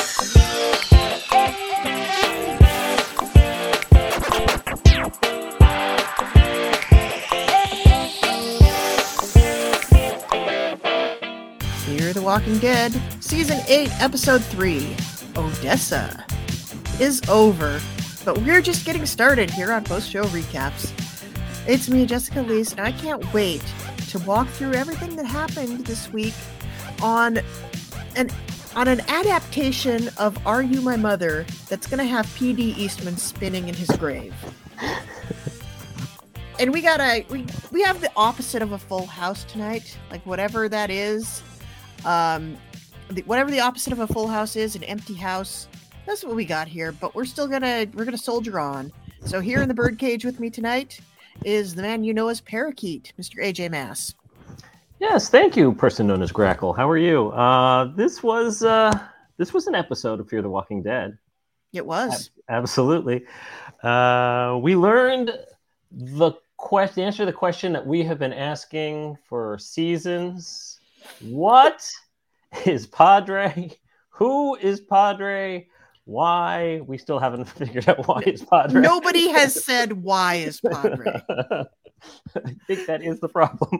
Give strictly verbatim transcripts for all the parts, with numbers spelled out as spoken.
Fear the Walking Dead, Season eight, Episode three, Odessa, is over, but we're just getting started here on Post-Show Recaps. It's me, Jessica Leese, and I can't wait to walk through everything that happened this week on an on an adaptation of Are You My Mother that's going to have P D Eastman spinning in his grave. And we got a we, we have the opposite of a Full House tonight, like whatever that is. Um, the, whatever the opposite of a Full House is, an empty house. That's what we got here, but we're still gonna we're gonna soldier on. So here in the birdcage with me tonight is the man you know as Parakeet, Mister A J Mass. Yes, thank you, person known as Grackle. How are you? Uh, this was uh, this was an episode of Fear the Walking Dead. It was Ab- absolutely. Uh, we learned the question, the answer to the question that we have been asking for seasons. What is Padre? Who is Padre? Why? We still haven't figured out why is Padre. Nobody has said why is Padre. I think that is the problem.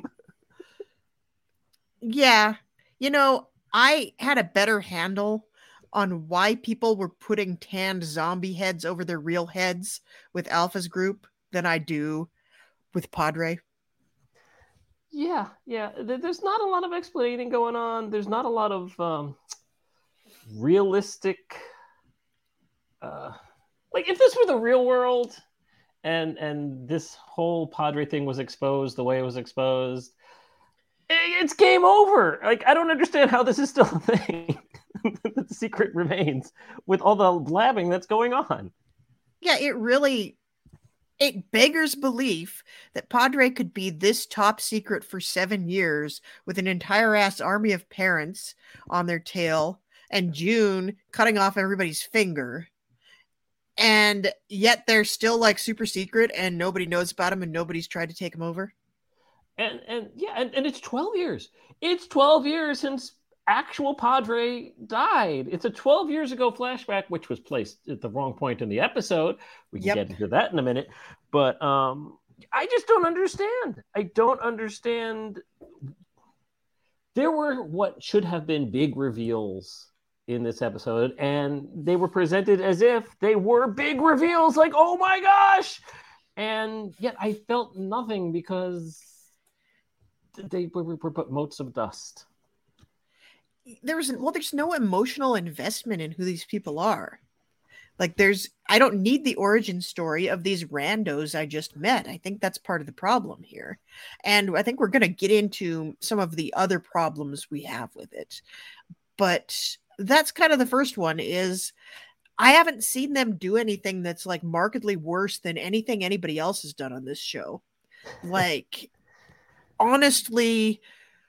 Yeah. You know, I had a better handle on why people were putting tanned zombie heads over their real heads with Alpha's group than I do with Padre. Yeah, yeah. There's not a lot of explaining going on. There's not a lot of um, realistic... Uh, like, if this were the real world and and this whole Padre thing was exposed the way it was exposed, it's game over. Like, I don't understand how this is still a thing. The secret remains with all the blabbing that's going on. Yeah, it really... It beggars belief that Padre could be this top secret for seven years with an entire ass army of parents on their tail and June cutting off everybody's finger. And yet they're still like super secret and nobody knows about him and nobody's tried to take him over. And and yeah, and, and it's twelve years. It's twelve years since actual Padre died. It's a twelve years ago flashback, which was placed at the wrong point in the episode. We can Yep. get into that in a minute. But um, I just don't understand. I don't understand. There were what should have been big reveals in this episode, and they were presented as if they were big reveals, like, oh my gosh! And yet I felt nothing because they were, were but motes of dust. There was well, there's no emotional investment in who these people are. Like, there's, I don't need the origin story of these randos I just met. I think that's part of the problem here. And I think we're going to get into some of the other problems we have with it. But that's kind of the first one is I haven't seen them do anything that's like markedly worse than anything anybody else has done on this show. Like, honestly,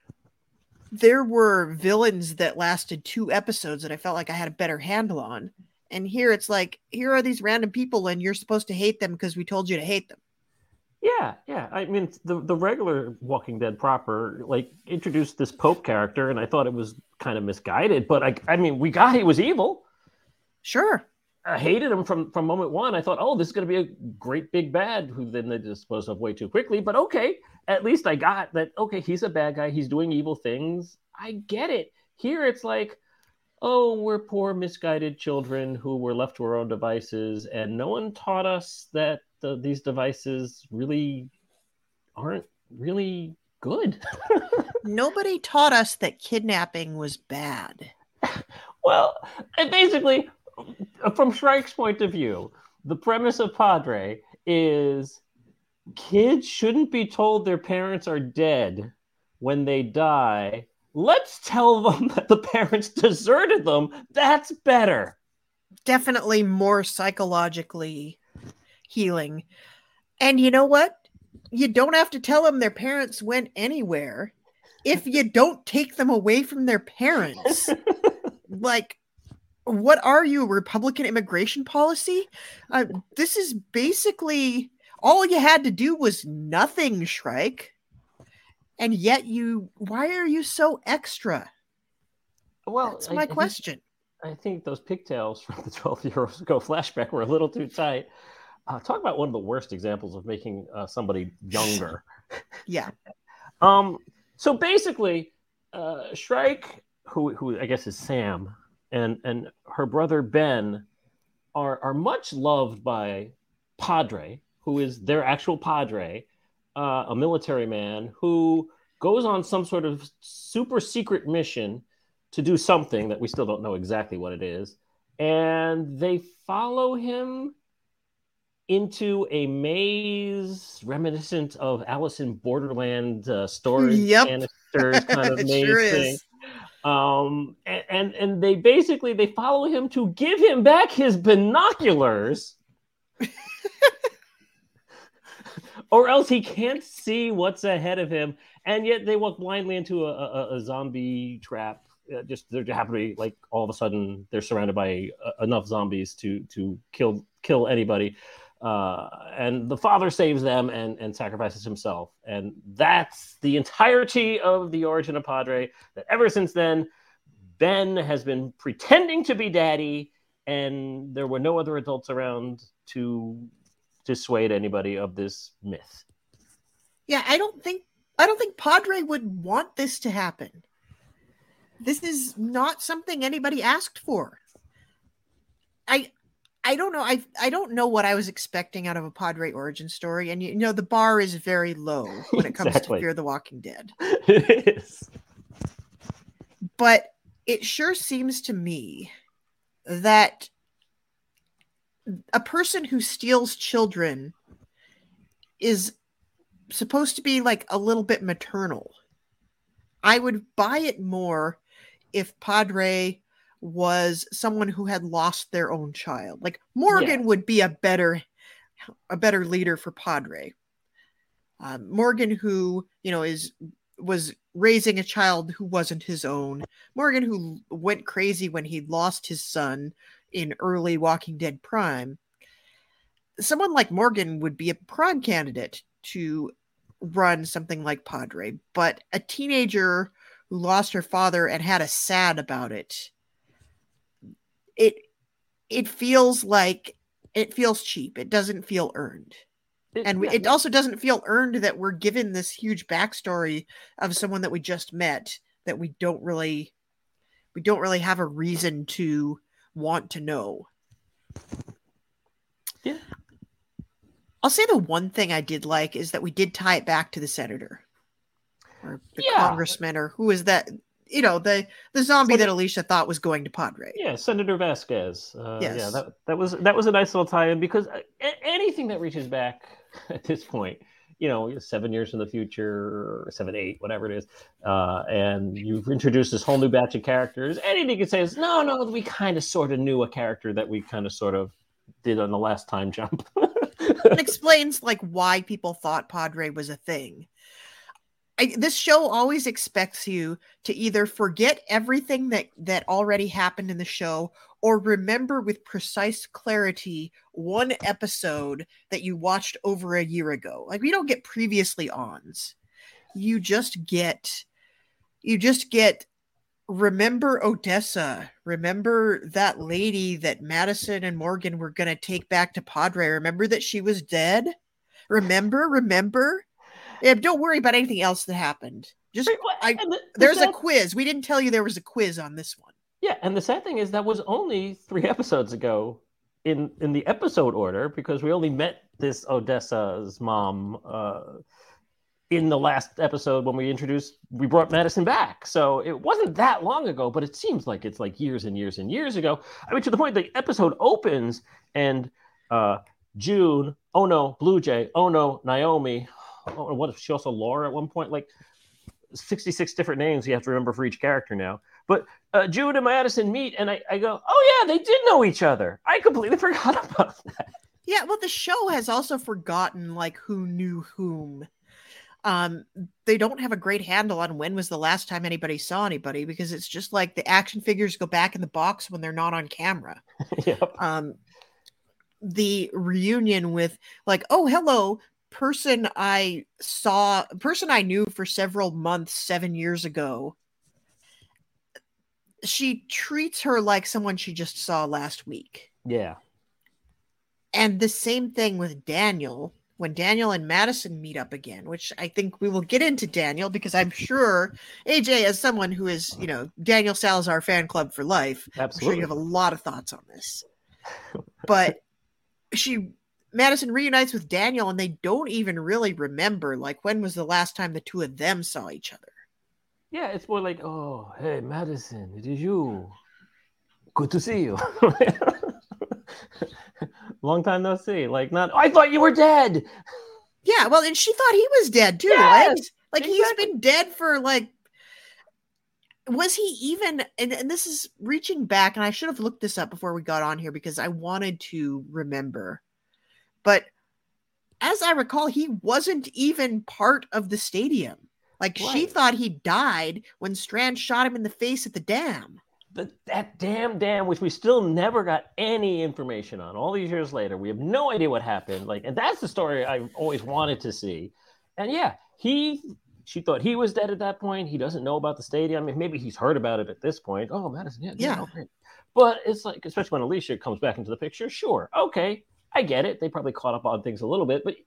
there were villains that lasted two episodes that I felt like I had a better handle on. And here it's like, here are these random people and you're supposed to hate them because we told you to hate them. Yeah, yeah. I mean, the, the regular Walking Dead proper, like, introduced this Pope character, and I thought it was kind of misguided. But, I, I mean, we got he was evil. Sure. I hated him from, from moment one. I thought, oh, this is going to be a great big bad, who then they disposed of way too quickly. But okay, at least I got that, okay, he's a bad guy. He's doing evil things. I get it. Here it's like, oh, we're poor, misguided children who were left to our own devices, and no one taught us that the, these devices really aren't really good. Nobody taught us that kidnapping was bad. Well, and basically, from Shrike's point of view, the premise of Padre is kids shouldn't be told their parents are dead when they die. Let's tell them that the parents deserted them. That's better. Definitely more psychologically healing. And you know what? You don't have to tell them their parents went anywhere if you don't take them away from their parents. Like, what are you, Republican immigration policy? Uh, this is basically all you had to do was nothing, Shrike. And yet you, why are you so extra? Well, That's my I, question. I think those pigtails from the twelve years ago flashback were a little too tight. Uh, talk about one of the worst examples of making uh, somebody younger. Yeah. Um. So basically, uh, Shrike, who who I guess is Sam, and and her brother Ben, are are much loved by Padre, who is their actual Padre, uh, a military man who goes on some sort of super secret mission to do something that we still don't know exactly what it is, and they follow him into a maze reminiscent of Alice in Borderland uh, storage Yep. canisters kind of It maze sure thing. is. Um, and, and and they basically they follow him to give him back his binoculars, or else he can't see what's ahead of him. And yet they walk blindly into a, a, a zombie trap. Uh, just there happen to be like all of a sudden they're surrounded by uh, enough zombies to to kill kill anybody. Uh, and the father saves them and, and sacrifices himself. And that's the entirety of the origin of Padre, that ever since then, Ben has been pretending to be daddy, and there were no other adults around to dissuade anybody of this myth. Yeah, I don't think I don't think Padre would want this to happen. This is not something anybody asked for. I I don't know. I I don't know what I was expecting out of a Padre origin story, and you know the bar is very low when it comes Exactly. to Fear the Walking Dead. It is. But it sure seems to me that a person who steals children is supposed to be like a little bit maternal. I would buy it more if Padre was someone who had lost their own child. Like Morgan Yeah. would be a better a better leader for Padre. Um, Morgan, who you know is was raising a child who wasn't his own. Morgan, who went crazy when he lost his son in early Walking Dead prime. Someone like Morgan would be a prime candidate to run something like Padre, but a teenager who lost her father and had a sad about it, it it feels like it feels cheap. It doesn't feel earned. It, And yeah, it also doesn't feel earned that we're given this huge backstory of someone that we just met that we don't really we don't really have a reason to want to know. Yeah. I'll say the one thing I did like is that we did tie it back to the senator or the Yeah. congressman, or who is that? You know, the the zombie Senator- that Alicia thought was going to Padre. Yeah, Senator Vasquez. Uh, Yes. Yeah, that that was that was a nice little tie-in, because a- anything that reaches back at this point, you know, seven years in the future, or seven, eight, whatever it is, uh, and you've introduced this whole new batch of characters, anything you can say is, no, no, we kind of sort of knew a character that we kind of sort of did on the last time jump. It explains like why people thought Padre was a thing. I, this show always expects you to either forget everything that that already happened in the show, or remember with precise clarity one episode that you watched over a year ago. Like we don't get previously ons. You just get you just get remember Odessa. Remember that lady that Madison and Morgan were going to take back to Padre. Remember that she was dead? Remember, remember? Yeah, don't worry about anything else that happened. Just I, And the- the there's a sad- quiz. We didn't tell you there was a quiz on this one. Yeah, and the sad thing is that was only three episodes ago in in the episode order, because we only met this Odessa's mom uh, in the last episode when we introduced we brought Madison back. So it wasn't that long ago, but it seems like it's like years and years and years ago. I mean, to the point the episode opens and uh, June, oh no, Blue Jay, oh no, Naomi. Oh, what if she also Laura at one point? Like sixty-six different names you have to remember for each character now. But uh, Jude and Madison meet, and I, I go, oh yeah, they did know each other. I completely forgot about that. Yeah, well, the show has also forgotten like who knew whom. Um, they don't have a great handle on when was the last time anybody saw anybody, because it's just like the action figures go back in the box when they're not on camera. Yep. Um, the reunion with like, oh, hello, person I saw, person I knew for several months, seven years ago. she treats her like someone she just saw last week. Yeah. And the same thing with Daniel. When Daniel and Madison meet up again, which I think we will get into Daniel, because I'm sure A J, as someone who is, you know, Daniel Salazar fan club for life, Absolutely. I'm sure you have a lot of thoughts on this. But she, Madison reunites with Daniel, and they don't even really remember, like, when was the last time the two of them saw each other. Yeah, it's more like, oh, hey, Madison, it is you. Good to see you. Long time no see. Like, not, I thought you were dead. Yeah, well, and she thought he was dead too, yes, right? Like, exactly. He's been dead for, like, was he even, and, and this is reaching back, and I should have looked this up before we got on here because I wanted to remember. But as I recall, he wasn't even part of the stadium. Like, right. She thought he died when Strand shot him in the face at the dam. But that damn dam, which we still never got any information on all these years later. We have no idea what happened. Like, and that's the story I've always wanted to see. And yeah, he, she thought he was dead at that point. He doesn't know about the stadium. I mean, maybe he's heard about it at this point. Oh, Madison, yeah, yeah. Okay. But it's like, especially when Alicia comes back into the picture, sure, okay, I get it. They probably caught up on things a little bit, but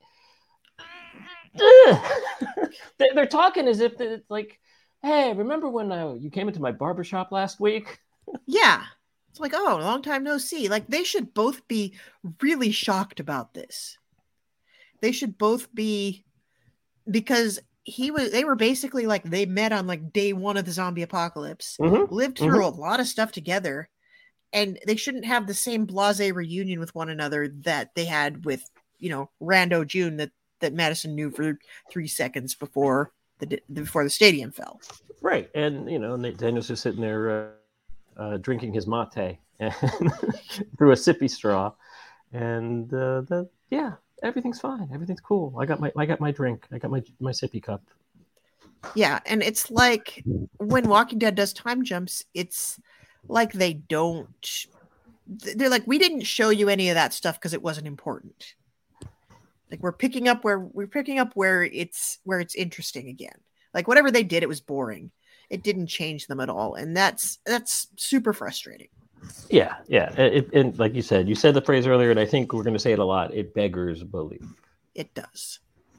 they're talking as if it's like, hey, remember when uh, you came into my barbershop last week? Yeah. It's like, oh, long time no see. Like, they should both be really shocked about this. They should both be, because he was, they were basically like, they met on like day one of the zombie apocalypse, mm-hmm. lived through mm-hmm. a lot of stuff together, and they shouldn't have the same blasé reunion with one another that they had with, you know, Rando June that, that Madison knew for three seconds before the before the stadium fell. Right. And, you know, Daniel's just sitting there uh, uh, drinking his mate and through a sippy straw. And, uh, the, yeah, everything's fine. Everything's cool. I got my I got my drink. I got my, my sippy cup. Yeah, and it's like when Walking Dead does time jumps, it's like they don't... They're like, we didn't show you any of that stuff because it wasn't important. Like, we're picking up where we're picking up where it's where it's interesting again. Like, whatever they did, it was boring. It didn't change them at all, and that's that's super frustrating. Yeah, yeah. It, and like you said, you said the phrase earlier, and I think we're going to say it a lot. It beggars belief. It does.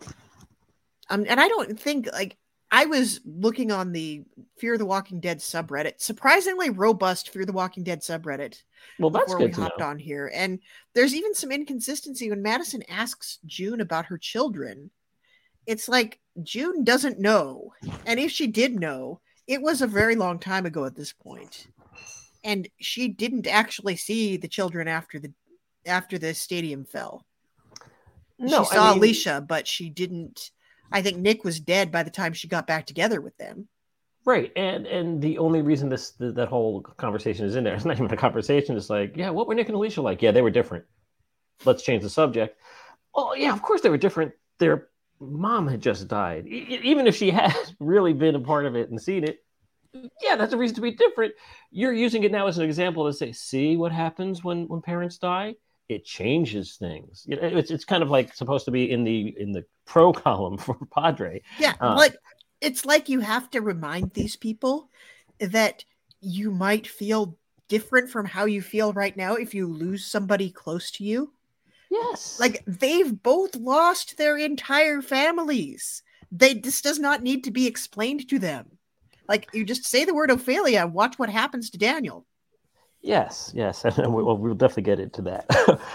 Um, and I don't think, like, I was looking on the Fear the Walking Dead subreddit, surprisingly robust Fear the Walking Dead subreddit. Well, that's good we to hopped know. on here, and there's even some inconsistency when Madison asks June about her children. It's like June doesn't know, and if she did know, it was a very long time ago at this point, and she didn't actually see the children after the after the stadium fell. No, she saw I mean, Alicia, but she didn't. I think Nick was dead by the time she got back together with them. Right, and and the only reason this that whole conversation is in there, it's not even a conversation. It's like, yeah, what were Nick and Alicia like? Yeah, they were different. Let's change the subject. Well, yeah, of course they were different. Their mom had just died. E- even if she had really been a part of it and seen it, yeah, that's a reason to be different. You're using it now as an example to say, see what happens when, when parents die? It changes things. You know, it's it's kind of like supposed to be in the in the pro column for Padre. Yeah, uh, like it's like you have to remind these people that you might feel different from how you feel right now if you lose somebody close to you. Yes. Like, they've both lost their entire families. They this does not need to be explained to them. Like, you just say the word Ophelia, watch what happens to Daniel. Yes, yes. We'll, we'll definitely get into that.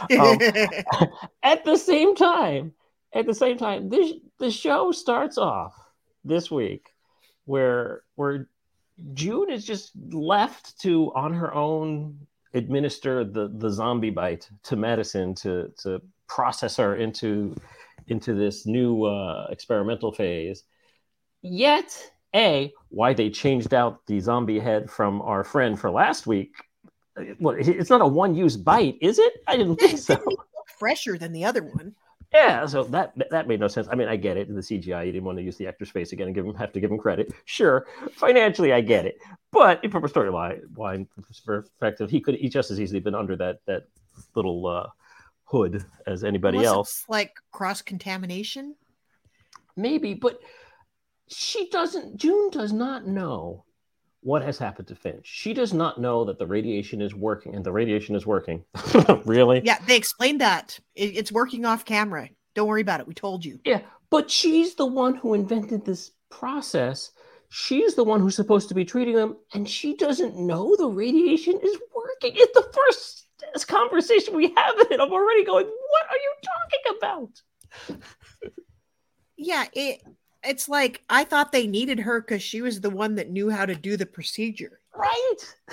um, at the same time, at the same time, this the show starts off this week where where June is just left to on her own administer the, the zombie bite to Madison to to process her into into this new uh, experimental phase. Yet, A, why they changed out the zombie head from our friend for last week. Well, it's not a one-use bite, is it? I didn't think so. It didn't look fresher than the other one. Yeah, so that that made no sense. I mean, I get it. In the C G I, you didn't want to use the actor's face again and give him have to give him credit. Sure, financially, I get it. But from a storyline perspective, he could he just as easily been under that that little uh, hood as anybody Unless else. It's like cross-contamination? Maybe, but she doesn't. June does not know what has happened to Finch. She does not know that the radiation is working, and the radiation is working. Really? Yeah, they explained that. It, it's working off camera. Don't worry about it. We told you. Yeah, but she's the one who invented this process. She's the one who's supposed to be treating them, and she doesn't know the radiation is working. It's the first conversation we have, and I'm already going, what are you talking about? Yeah, it it's like I thought they needed her because she was the one that knew how to do the procedure. Right.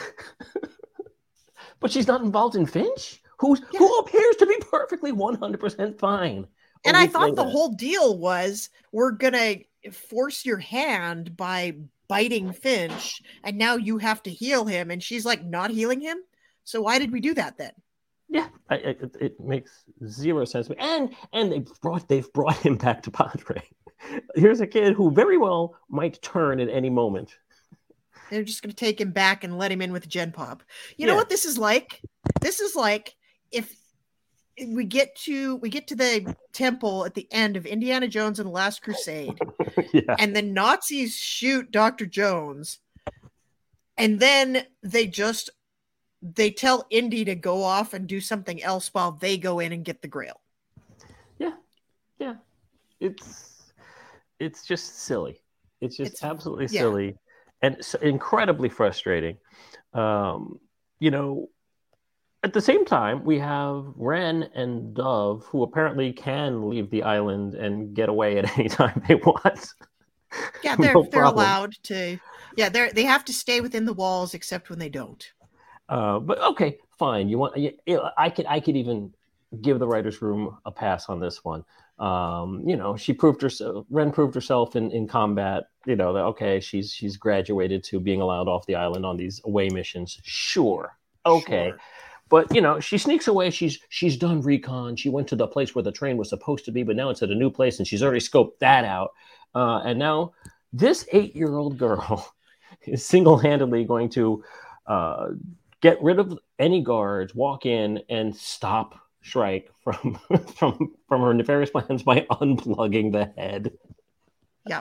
But she's not involved in Finch, who's yeah. who appears to be perfectly one hundred percent fine. And I thought the that. whole deal was we're going to force your hand by biting Finch, and now you have to heal him. And she's like, not healing him? So why did we do that then? Yeah, I, it, it makes zero sense. And and they brought they've brought him back to Padre. Here's a kid who very well might turn at any moment. They're just going to take him back and let him in with Gen Pop. You yeah. know what this is like? This is like if we get to we get to the temple at the end of Indiana Jones and the Last Crusade, yeah. and the Nazis shoot Doctor Jones, and then they just they tell Indy to go off and do something else while they go in and get the Grail. Yeah, yeah, it's it's just silly. It's just it's, absolutely yeah. silly, and it's incredibly frustrating. Um, you know. At the same time, we have Ren and Dove, who apparently can leave the island and get away at any time they want. Yeah, they're no they're allowed to. Yeah, they they have to stay within the walls, except when they don't. Uh, but okay, fine. You want? I could I could even give the writers' room a pass on this one. Um, you know, she proved herself. Ren proved herself in, in combat. You know that okay, she's she's graduated to being allowed off the island on these away missions. Sure, okay. Sure. But, you know, she sneaks away. She's she's done recon. She went to the place where the train was supposed to be, but now it's at a new place, and she's already scoped that out. Uh, and now this eight-year-old girl is single-handedly going to uh, get rid of any guards, walk in, and stop Shrike from from from her nefarious plans by unplugging the head. Yeah.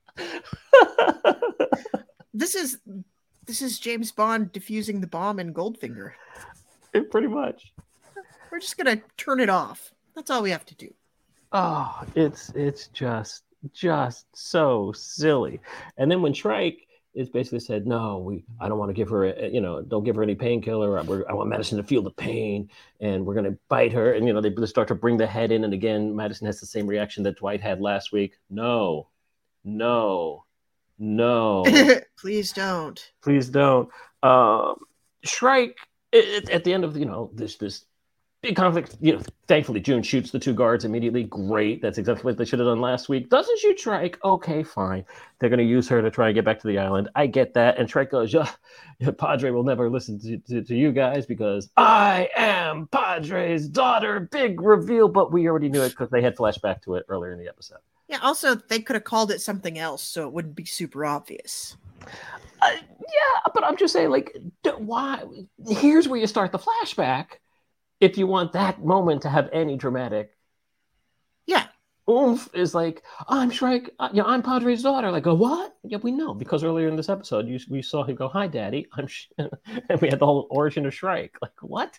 This is this is James Bond defusing the bomb in Goldfinger. Pretty much. We're just gonna turn it off. That's all we have to do. Oh, it's it's just just so silly. And then when Shrike is basically said, "No, we I don't want to give her, a, you know, don't give her any painkiller. I, I want Madison to feel the pain, and we're gonna bite her." And you know, they start to bring the head in, and again, Madison has the same reaction that Dwight had last week. No, no, no. Please don't. Please don't. Um, Shrike. It, at the end of you know this this big conflict, you know, thankfully June shoots the two guards immediately. Great, that's exactly what they should have done last week. Doesn't shoot Shrike? Okay, fine. They're going to use her to try and get back to the island. I get that. And Shrike goes, yeah, Padre will never listen to, to, to you guys because I am Padre's daughter. Big reveal, but we already knew it because they had flashback to it earlier in the episode. Yeah. Also, they could have called it something else, so it wouldn't be super obvious. Uh, yeah, but I'm just saying, like, why? Here's where you start the flashback if you want that moment to have any dramatic. Yeah. Oomph is like, I'm Shrike, uh, yeah, I'm Padre's daughter. Like, a what? Yeah, we know because earlier in this episode, you we saw him go, "Hi, Daddy, I'm," Sh-. And we had the whole origin of Shrike. Like, what?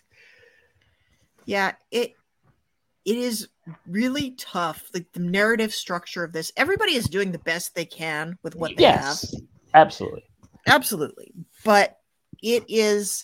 Yeah, it it is really tough. Like the narrative structure of this, everybody is doing the best they can with what they yes, have. Absolutely. Absolutely. But it is,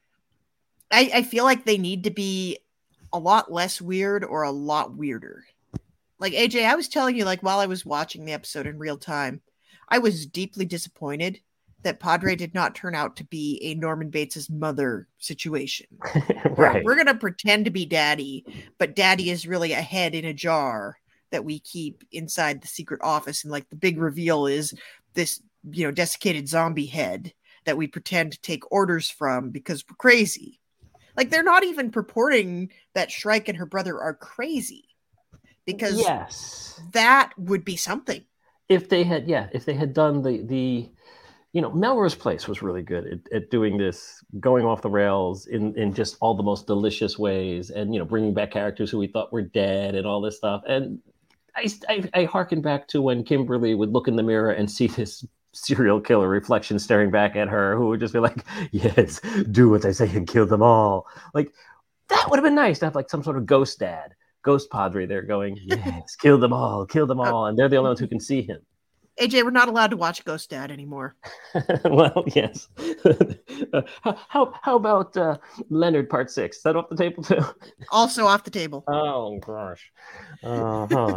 I, I feel like they need to be a lot less weird or a lot weirder. Like, A J, I was telling you, like, while I was watching the episode in real time, I was deeply disappointed that Padre did not turn out to be a Norman Bates' mother situation. Right. We're going to pretend to be Daddy, but Daddy is really a head in a jar that we keep inside the secret office. And, like, the big reveal is this, you know, desiccated zombie head that we pretend to take orders from because we're crazy. Like, they're not even purporting that Shrike and her brother are crazy because yes, that would be something. If they had, yeah, if they had done the, the, you know, Melrose Place was really good at, at doing this, going off the rails in, in just all the most delicious ways and, you know, bringing back characters who we thought were dead and all this stuff. And I, I, I hearken back to when Kimberly would look in the mirror and see this serial killer reflection staring back at her, who would just be like, yes, do what I say and kill them all. Like, that would have been nice to have like some sort of ghost dad, ghost padre there going, yes, kill them all, kill them all. And they're the only ones who can see him. A J, we're not allowed to watch Ghost Dad anymore. Well, yes. uh, how, how how about uh, Leonard Part Six? Is that off the table too? Also off the table. Oh gosh. Uh-huh.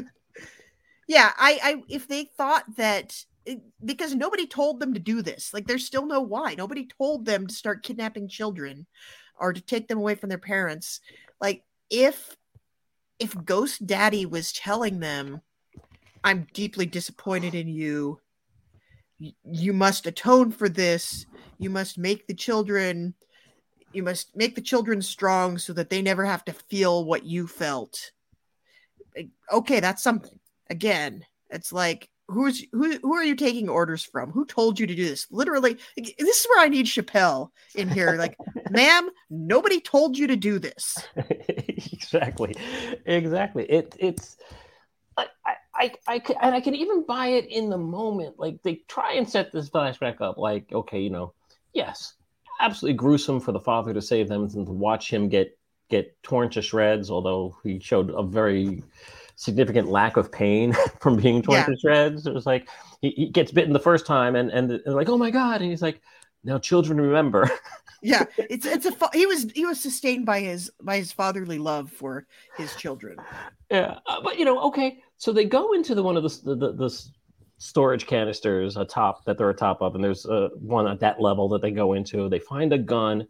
Yeah, I, I if they thought that, because nobody told them to do this, like there's still no why. Nobody told them to start kidnapping children or to take them away from their parents. Like if if Ghost Daddy was telling them, I'm deeply disappointed in you. You must atone for this. You must make the children, you must make the children strong so that they never have to feel what you felt. Okay, that's something. Again, it's like, who's who who are you taking orders from? Who told you to do this? Literally, this is where I need Chappelle in here. Like, ma'am, nobody told you to do this. Exactly. Exactly. It it's I, I, I, I can, and I can even buy it in the moment. Like, they try and set this flashback up like, okay, you know, yes, absolutely gruesome for the father to save them and to watch him get get torn to shreds, although he showed a very significant lack of pain from being torn yeah. to shreds. It was like he, he gets bitten the first time and, and and like, oh my God. And he's like, now children remember. Yeah, it's it's a he was he was sustained by his by his fatherly love for his children. Yeah, uh, but you know, okay, so they go into the one of the the, the storage canisters atop that they're atop of, and there's uh, one at that level that they go into. They find a gun,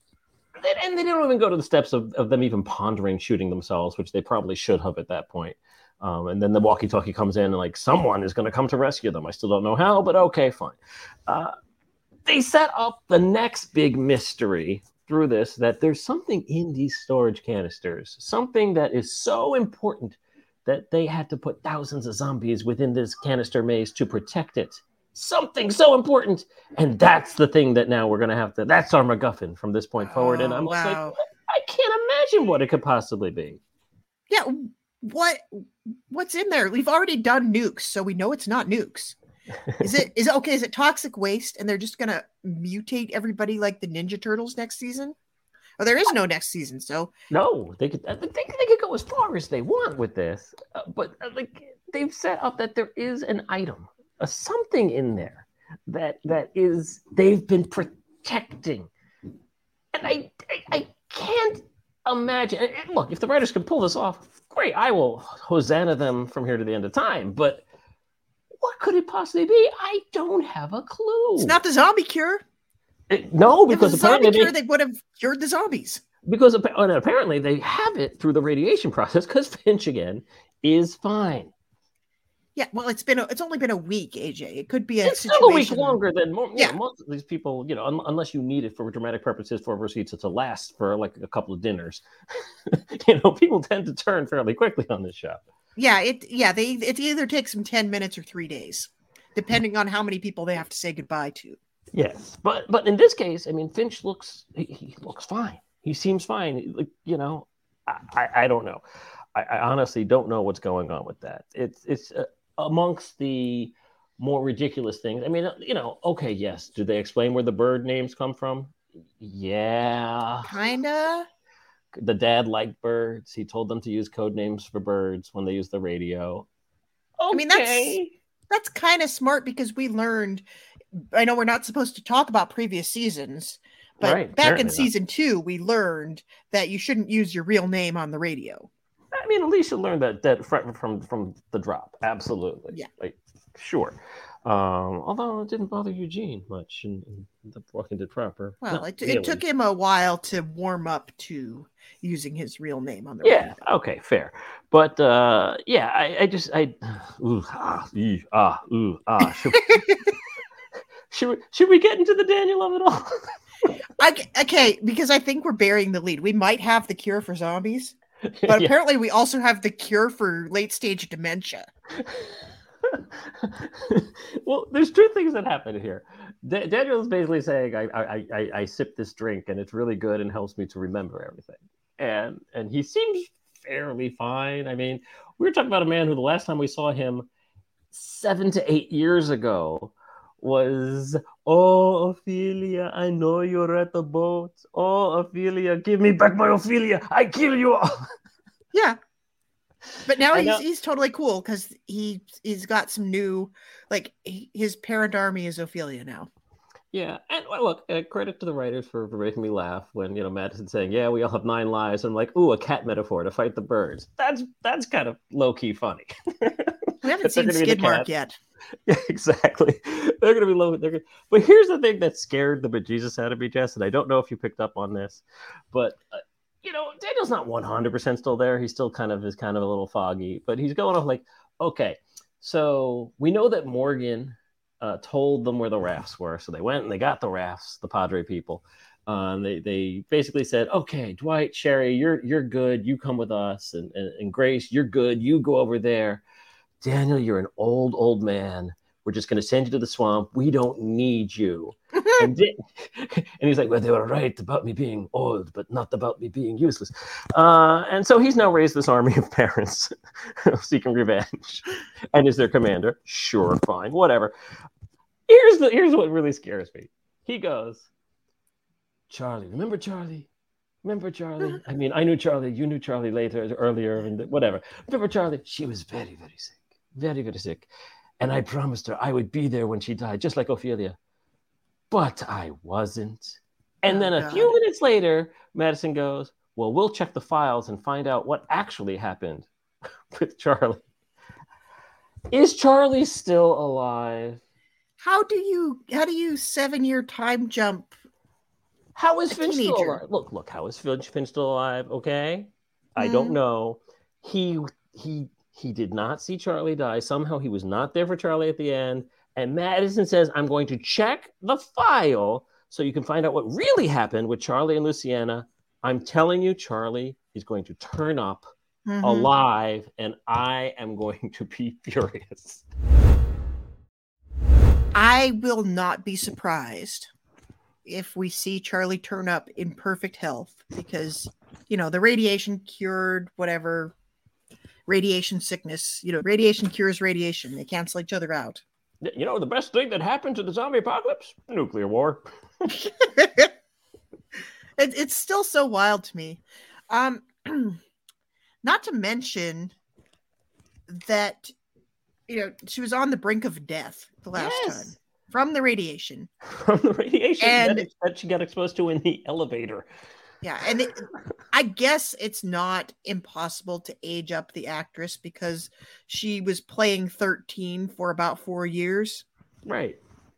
and they don't even go to the steps of, of them even pondering shooting themselves, which they probably should have at that point. Um, and then the walkie-talkie comes in, and like, someone is going to come to rescue them. I still don't know how, but okay, fine. Uh, they set up the next big mystery through this, that there's something in these storage canisters, something that is so important that they had to put thousands of zombies within this canister maze to protect it. Something so important. And that's the thing that now we're going to have to, that's our MacGuffin from this point forward. Oh, and I'm wow. like, I can't imagine what it could possibly be. Yeah. What, what's in there? We've already done nukes, so we know it's not nukes. Is it, is it okay? Is it toxic waste and they're just going to mutate everybody like the Ninja Turtles next season? Or there is no next season, so. No, they could, they, they could go as far as they want with this. Uh, but uh, like, they've set up that there is an item, a something in there that that is, they've been protecting. And I, I, I can't imagine. And look, if the writers can pull this off, great. I will Hosanna them from here to the end of time. But what could it possibly be? I don't have a clue. It's not the zombie cure. It, no, because if it was a zombie apparently cure, they, they would have cured the zombies. Because apparently they have it through the radiation process, because Finch again is fine. Yeah, well, it's been a, it's only been a week, A J. It could be a it's situation. still a week longer than more, yeah. know, most of these people. You know, un- unless you need it for dramatic purposes for Rosita to last for like a couple of dinners. You know, people tend to turn fairly quickly on this show. Yeah, it yeah they it either takes them ten minutes or three days, depending on how many people they have to say goodbye to. Yes, but but in this case, I mean, Finch looks he, he looks fine. He seems fine. Like, you know, I, I, I don't know. I, I honestly don't know what's going on with that. It's it's uh, amongst the more ridiculous things. I mean, you know, okay, yes. Do they explain where the bird names come from? Yeah, kinda. The dad liked birds. He told them to use code names for birds when they use the radio. Okay. I mean, that's that's kind of smart because we learned. I know we're not supposed to talk about previous seasons, but right, back in season not. two, we learned that you shouldn't use your real name on the radio. I mean, at least you learned that that from from, from the drop. Absolutely. Yeah. Like, sure. Um, although it didn't bother Eugene much in, in the Walking Dead proper. Well, Not it, really. It took him a while to warm up to using his real name on the yeah, radio. Okay, fair. But uh, yeah, I, I just I ooh, ah, ee, ah, ooh, ah. Should, should, we, should we get into the Daniel of it all? I, okay, because I think we're burying the lead. We might have the cure for zombies, but yeah. Apparently we also have the cure for late stage dementia. Well, there's two things that happen here. D- Daniel is basically saying, I, I, I, I sip this drink and it's really good and helps me to remember everything. And and he seems fairly fine. I mean, we were talking about a man who the last time we saw him seven to eight years ago was, "Oh, Ophelia, I know you're at the boat. Oh, Ophelia, give me back my Ophelia. I kill you all." Yeah. But now And he's now- he's totally cool because he he's got some new, like he, his parent army is Ophelia now. Yeah, and well, look, uh, credit to the writers for, for making me laugh when, you know, Madison saying, "Yeah, we all have nine lives." And I'm like, "Ooh, a cat metaphor to fight the birds." That's that's kind of low key funny. We haven't seen Skidmark yet. Yeah, exactly. They're gonna be low. They're gonna... But here's the thing that scared the bejesus out of me, Jess, and I don't know if you picked up on this, but uh, you know, Daniel's not one hundred percent still there. He's still kind of is kind of a little foggy, but he's going off like, okay, so we know that Morgan Uh, told them where the rafts were. So they went and they got the rafts, the Padre people. Um, they they basically said, "Okay, Dwight, Sherry, you're you're good. You come with us, and, and and Grace, you're good. You go over there. Daniel, you're an old old man. We're just going to send you to the swamp. We don't need you." and di- and he's like, "Well, they were right about me being old, but not about me being useless." Uh, and so he's now raised this army of parents seeking revenge, and is their commander. Sure, fine, whatever. Here's the here's what really scares me. He goes, "Charlie, remember Charlie? Remember Charlie? I mean, I knew Charlie. You knew Charlie later, earlier, and whatever. Remember Charlie? She was very, very sick, very, very sick, and I promised her I would be there when she died, just like Ophelia. But I wasn't." And Oh, then a God. few minutes later, Madison goes, "Well, we'll check the files and find out what actually happened with Charlie. Is Charlie still alive? How do you how do you seven year time jump? How is A Finch still teenager. alive? Look, look, how is Finch, Finch still alive? Okay, I don't Mhm. know. He he he did not see Charlie die. Somehow he was not there for Charlie at the end. And Madison says, "I'm going to check the file so you can find out what really happened with Charlie and Luciana. I'm telling you, Charlie is going to turn up Mhm. alive, and I am going to be furious." I will not be surprised if we see Charlie turn up in perfect health because, you know, the radiation cured whatever radiation sickness, you know, radiation cures radiation. They cancel each other out. You know, the best thing that happened to the zombie apocalypse? Nuclear war. it, it's still so wild to me. Um, not to mention that, you know, she was on the brink of death the last Yes. time from the radiation. From the radiation And- that, that she got exposed to in the elevator. Yeah, and it, I guess it's not impossible to age up the actress because she was playing thirteen for about four years, Right.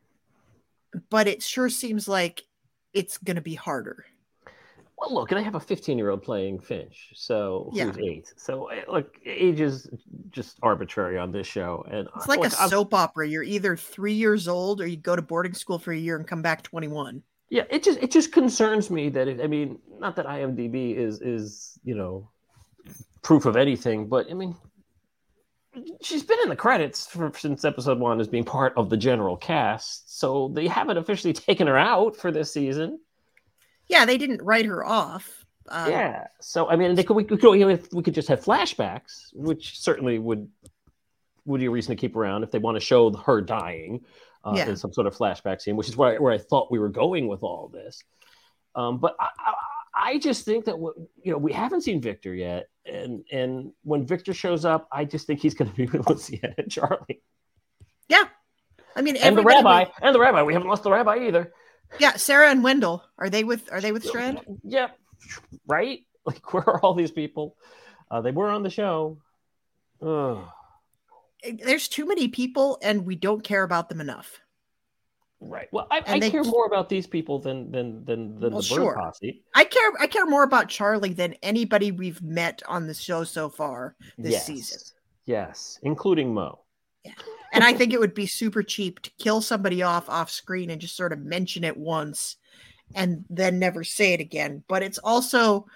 but it sure seems like it's going to be harder. Well, look, they have a fifteen-year-old playing Finch, so Yeah. who's eight. So, eh, look, age is just arbitrary on this show, and It's like look, a I'm- soap opera. You're either three years old or you go to boarding school for a year and come back twenty-one. yeah, it just it just concerns me that it, I mean, not that IMDb is is you know proof of anything, but I mean, she's been in the credits for, since episode one as being part of the general cast, so they haven't officially taken her out for this season. Yeah, they didn't write her off. Um, Yeah. So I mean, they could we could you know, we could just have flashbacks, which certainly would would be a reason to keep around if they want to show her dying uh, Yeah. in some sort of flashback scene, which is where I, where I thought we were going with all this. Um, but I, I, I just think that you know we haven't seen Victor yet, and and when Victor shows up, I just think he's going to be with Luciana and Charlie Yeah. I mean, and the everybody rabbi was- and the rabbi. We haven't lost the rabbi either. yeah, Sarah and Wendell. Are they with are they with Strand? Yeah, right. Like, where are all these people? Uh, they were on the show. Ugh. There's too many people and we don't care about them enough. Right. Well, I, I And they- care more about these people than than than, than Well, the bird sure. posse. I care I care more about Charlie than anybody we've met on the show so far this yes. season. Yes, including Mo. And I think it would be super cheap to kill somebody off off screen and just sort of mention it once and then never say it again. But it's also,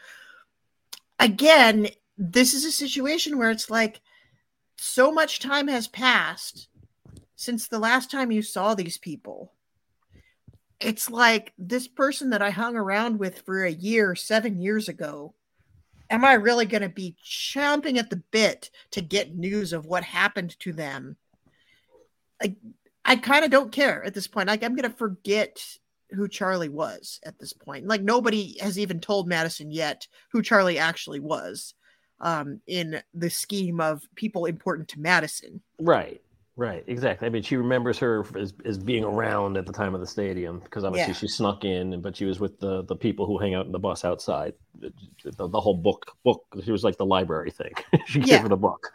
again, this is a situation where it's like so much time has passed since the last time you saw these people. It's like this person that I hung around with for a year, seven years ago. Am I really going to be chomping at the bit to get news of what happened to them? I, I kind of don't care at this point. Like, I'm gonna forget who Charlie was at this point. Like, nobody has even told Madison yet who Charlie actually was, um, in the scheme of people important to Madison. Right, right, exactly. I mean, she remembers her as, as being around at the time of the stadium because obviously Yeah. she snuck in, but she was with the, the people who hang out in the bus outside. The, the, the whole book, book. She was like the library thing. She gave Yeah. her the book.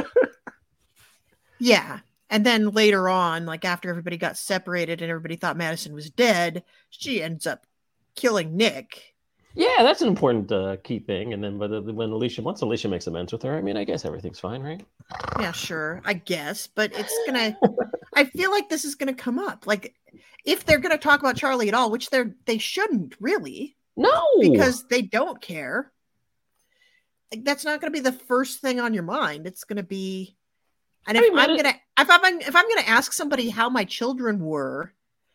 Yeah. And then later on, like after everybody got separated and everybody thought Madison was dead, she ends up killing Nick. Yeah, that's an important uh, key thing. And then but when Alicia, once Alicia makes amends with her, I mean, I guess everything's fine, right? Yeah, sure, I guess. But it's gonna, I feel like this is gonna come up. Like, if they're gonna talk about Charlie at all, which they're, they shouldn't really. No. Because they don't care. Like, that's not gonna be the first thing on your mind. It's gonna be, and if I mean, I'm it- gonna, if I'm, if I'm gonna ask somebody how my children were,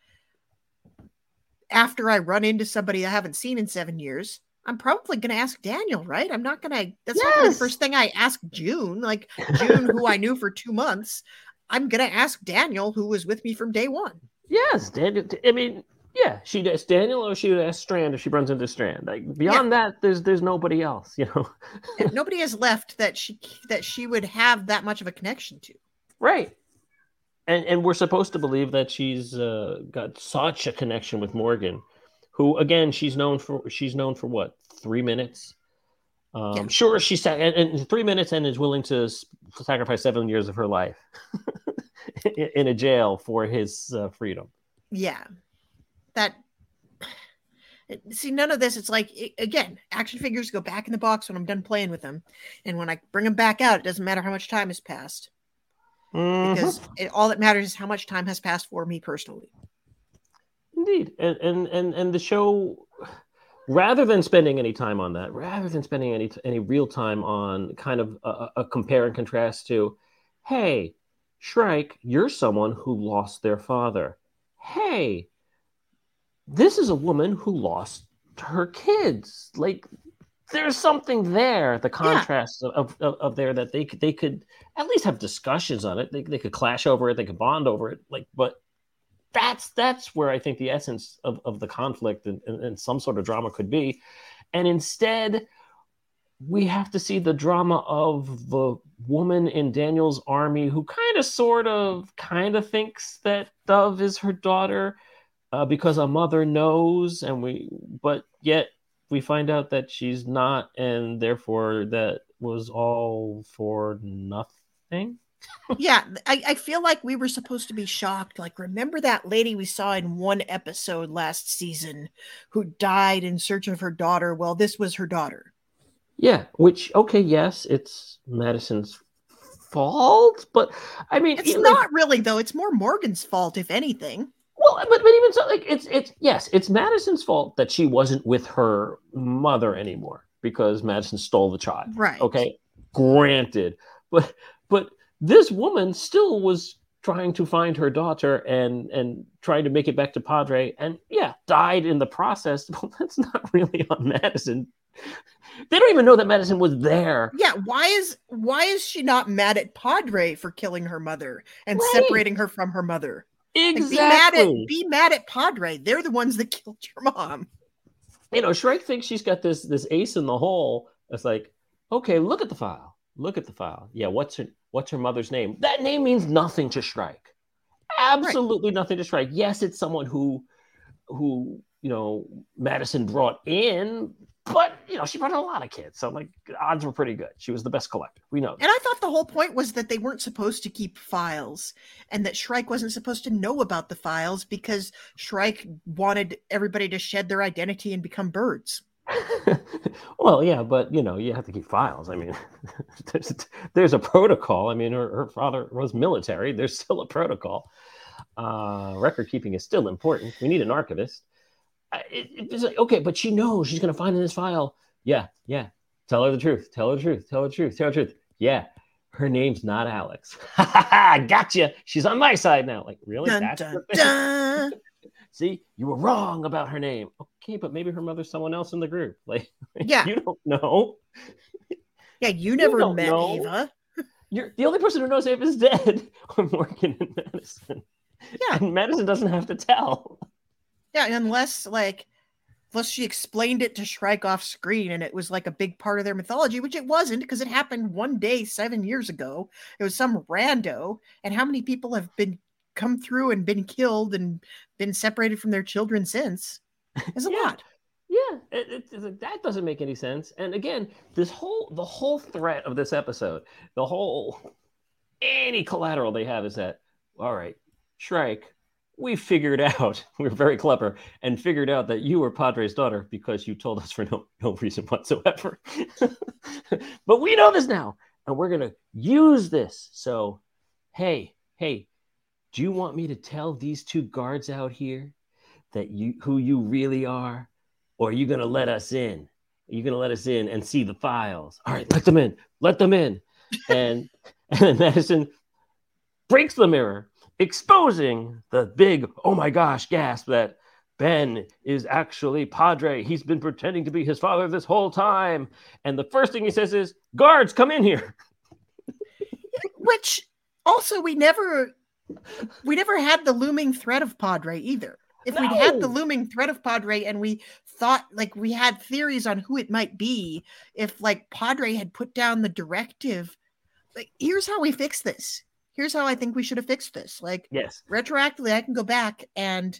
after I run into somebody I haven't seen in seven years, I'm probably going to ask Daniel, right? I'm not going to, that's not gonna be the Yes. first thing I ask June, like June, who I knew for two months. I'm going to ask Daniel, who was with me from day one. Yes, Daniel. I mean, yeah, she'd ask Daniel or she would ask Strand if she runs into Strand. Like beyond that, there's there's nobody else, you know. And nobody has left that she that she would have that much of a connection to. Right. And and we're supposed to believe that she's uh, got such a connection with Morgan, who again she's known for she's known for what three minutes. Um, Yeah. Sure, she sat and, and three minutes and is willing to s- sacrifice seven years of her life in, in a jail for his uh, freedom. Yeah. That, see, none of this, it's like, it, again, action figures go back in the box when I'm done playing with them. And when I bring them back out, it doesn't matter how much time has passed. Mhm. Because it, all that matters is how much time has passed for me personally. Indeed, and and and and the show, rather than spending any time on that, rather than spending any any real time on kind of a, a compare and contrast to, hey, Shrike, you're someone who lost their father. Hey, this is a woman who lost her kids. Like, there's something there. The contrast yeah. of, of of there that they could they could at least have discussions on it. They they could clash over it. They could bond over it. Like, but. That's that's where I think the essence of, of the conflict and, and, and some sort of drama could be. And instead, we have to see the drama of the woman in Daniel's army who kind of sort of kind of thinks that Dove is her daughter uh, because a mother knows, and we but yet we find out that she's not, and therefore that was all for nothing. Yeah, I, I feel like we were supposed to be shocked. Like, remember that lady we saw in one episode last season who died in search of her daughter? Well, this was her daughter. Yeah, which, okay, yes, it's Madison's fault, but I mean... It's not like, really, though. It's more Morgan's fault, if anything. Well, but, but even so, like, it's, it's, yes, it's Madison's fault that she wasn't with her mother anymore because Madison stole the child. Right. Okay, granted. But, but... This woman still was trying to find her daughter and and trying to make it back to Padre, and yeah, died in the process. Well, that's not really on Madison. They don't even know that Madison was there. Yeah, why is why is she not mad at Padre for killing her mother and right. separating her from her mother? Exactly. Like, be mad at be mad at Padre. They're the ones that killed your mom. You know, Shrike thinks she's got this this ace in the hole. It's like, okay, look at the file. Look at the file. Yeah, what's her what's her mother's name? That name means nothing to Shrike. Absolutely right. Nothing to Shrike. Yes, it's someone who who, you know, Madison brought in, but you know, she brought in a lot of kids. So like odds were pretty good. She was the best collector. We know that. And I thought the whole point was that they weren't supposed to keep files and that Shrike wasn't supposed to know about the files because Shrike wanted everybody to shed their identity and become birds. Well, yeah, but you know, you have to keep files. I mean, there's, there's a protocol. I mean, her, her father was military. There's still a protocol. Uh, record keeping is still important. We need an archivist. It, it's like, okay, but she knows she's going to find in this file. Yeah, yeah. Tell her the truth. Tell her the truth. Tell her the truth. Tell her the truth. Yeah, her name's not Alex. Ha ha ha! Gotcha. She's on my side now. Like, really? Dun, That's dun, the dun. See, you were wrong about her name. Okay, but maybe her mother's someone else in the group. Like, yeah, you don't know. Yeah, you never you met know. Ava. You're the only person who knows Ava's dead. Or Morgan and Madison. Yeah. And Madison doesn't have to tell. Yeah, unless like unless she explained it to Shrike off screen and it was like a big part of their mythology, which it wasn't because it happened one day seven years ago. It was some rando, and how many people have been come through and been killed and been separated from their children since? It's a Yeah. lot. Yeah, it, it, it, that doesn't make any sense. And again, this whole the whole threat of this episode, the whole any collateral they have is that, all right, Shrike, we figured out, we were very clever and figured out that you were Padre's daughter because you told us for no, no reason whatsoever. But we know this now, and we're going to use this. So, hey, hey, do you want me to tell these two guards out here that you who you really are? Or are you going to let us in? Are you going to let us in and see the files? All right, let them in. Let them in. And, and Madison breaks the mirror, exposing the big, oh my gosh, gasp that Ben is actually Padre. He's been pretending to be his father this whole time. And the first thing he says is, guards, come in here. Which also we never we never had the looming threat of Padre either. If no. we'd had the looming threat of Padre and we thought like we had theories on who it might be, if like Padre had put down the directive, like here's how we fix this. Here's how I think we should have fixed this. Like yes, retroactively, I can go back and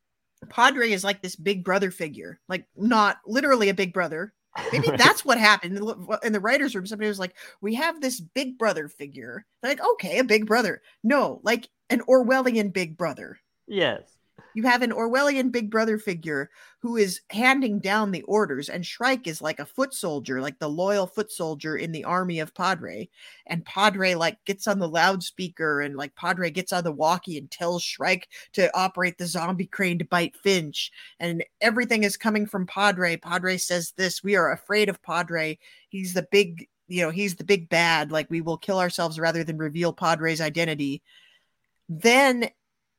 Padre is like this big brother figure, like not literally a big brother. Maybe right. That's what happened in the writer's room. Somebody was like, we have this big brother figure. They're like, okay, a big brother. No, like an Orwellian big brother. Yes. You have an Orwellian big brother figure who is handing down the orders, and Shrike is like a foot soldier, like the loyal foot soldier in the army of Padre. And Padre like gets on the loudspeaker, and like Padre gets on the walkie and tells Shrike to operate the zombie crane to bite Finch. And everything is coming from Padre. Padre says this, we are afraid of Padre. He's the big, you know, he's the big bad. Like we will kill ourselves rather than reveal Padre's identity. Then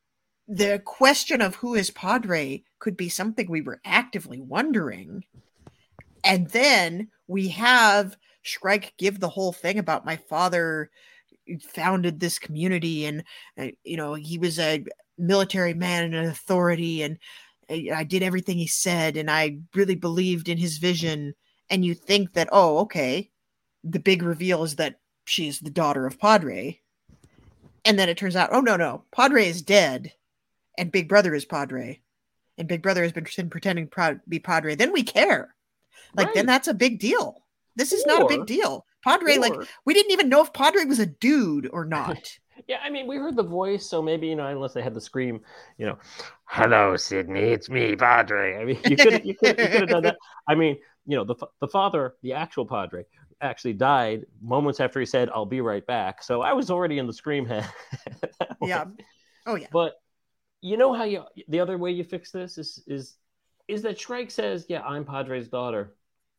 the question of who is Padre could be something we were actively wondering. And then we have Shrike give the whole thing about my father founded this community and, uh, you know, he was a military man and an authority and I did everything he said and I really believed in his vision. And you think that, oh, okay, the big reveal is that she's the daughter of Padre. And then it turns out, oh, no, no, Padre is dead. And Big Brother is Padre, and Big Brother has been pretending to be Padre, then we care. Like, right. Then that's a big deal. This is or, not a big deal. Padre, or, like, we didn't even know if Padre was a dude or not. Yeah, I mean, we heard the voice, so maybe, you know, unless they had the scream, you know, hello, Sydney, it's me, Padre. I mean, you could you could you could have done that. I mean, you know, the the father, the actual Padre, actually died moments after he said, I'll be right back. So I was already in the scream head. Yeah. Oh, yeah. But you know how you the other way you fix this is is is that Shrike says, yeah, I'm Padre's daughter.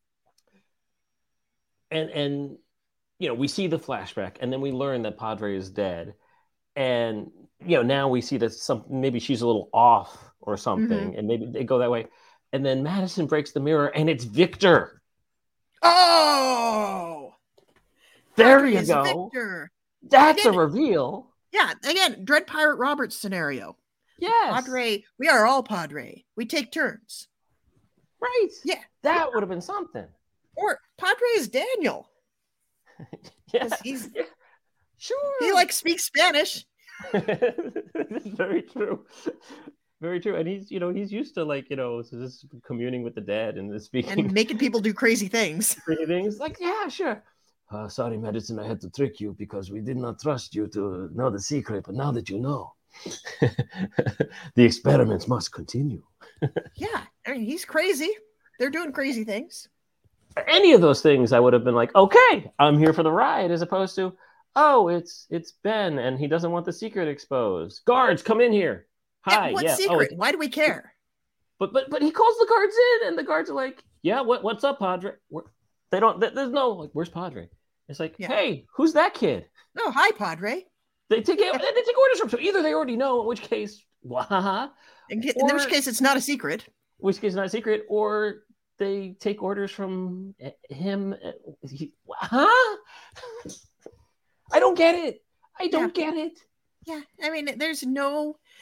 And and you know, we see the flashback and then we learn that Padre is dead. And you know, now we see that some maybe she's a little off or something, mm-hmm. and maybe they go that way. And then Madison breaks the mirror and it's Victor. Oh, there Padre you go. Victor. That's again, a reveal. Yeah, again, Dread Pirate Roberts scenario. Yes. Padre, we are all Padre. We take turns. Right. Yeah. That would have been something. Or Padre is Daniel. Yeah. He's yeah. Sure. He like speaks Spanish. Very true. Very true. And he's, you know, he's used to like, you know, just communing with the dead and speaking and making people do crazy things. Crazy things. Like, yeah, sure. Uh, sorry, Madison, I had to trick you because we did not trust you to know the secret, but now that you know, the experiments must continue. Yeah, I mean, he's crazy. They're doing crazy things. Any of those things, I would have been like, okay, I'm here for the ride, as opposed to, oh, it's it's Ben, and he doesn't want the secret exposed. Guards, come in here. Hi. Yeah, what yeah. secret? Oh, why do we care? But but but he calls the guards in, and the guards are like, yeah, what what's up, Padre? We're, they don't. There's no like, where's Padre? It's like, yeah. Hey, who's that kid? No, hi, Padre. They take they take orders from. So either they already know, in which case, wah, in, in or, which case it's not a secret. Which case it's not a secret, or they take orders from him. He, huh? I don't get it. I don't yeah. get it. Yeah, I mean, there's no,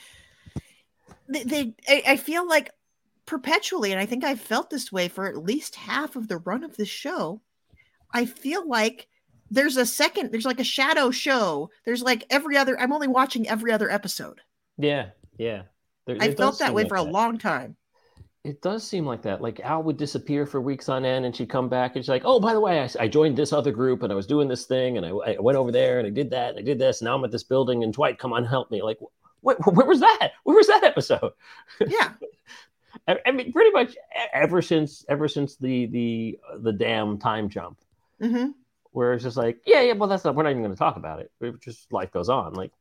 they, they I, I feel like perpetually, and I think I've felt this way for at least half of the run of the show. I feel like there's a second, there's like a shadow show. There's like every other, I'm only watching every other episode. Yeah, yeah. There, I felt that way like for that. a long time. It does seem like that. Like Al would disappear for weeks on end, and she'd come back, and she's like, "Oh, by the way, I, I joined this other group, and I was doing this thing, and I, I went over there, and I did that, and I did this. And now I'm at this building, and Dwight, come on, help me!" Like, what? Where was that? Where was that episode? Yeah, I, I mean, pretty much ever since ever since the the the damn time jump, mm-hmm. where it's just like, yeah, yeah, well, that's not. We're not even going to talk about it. It just life goes on. Like,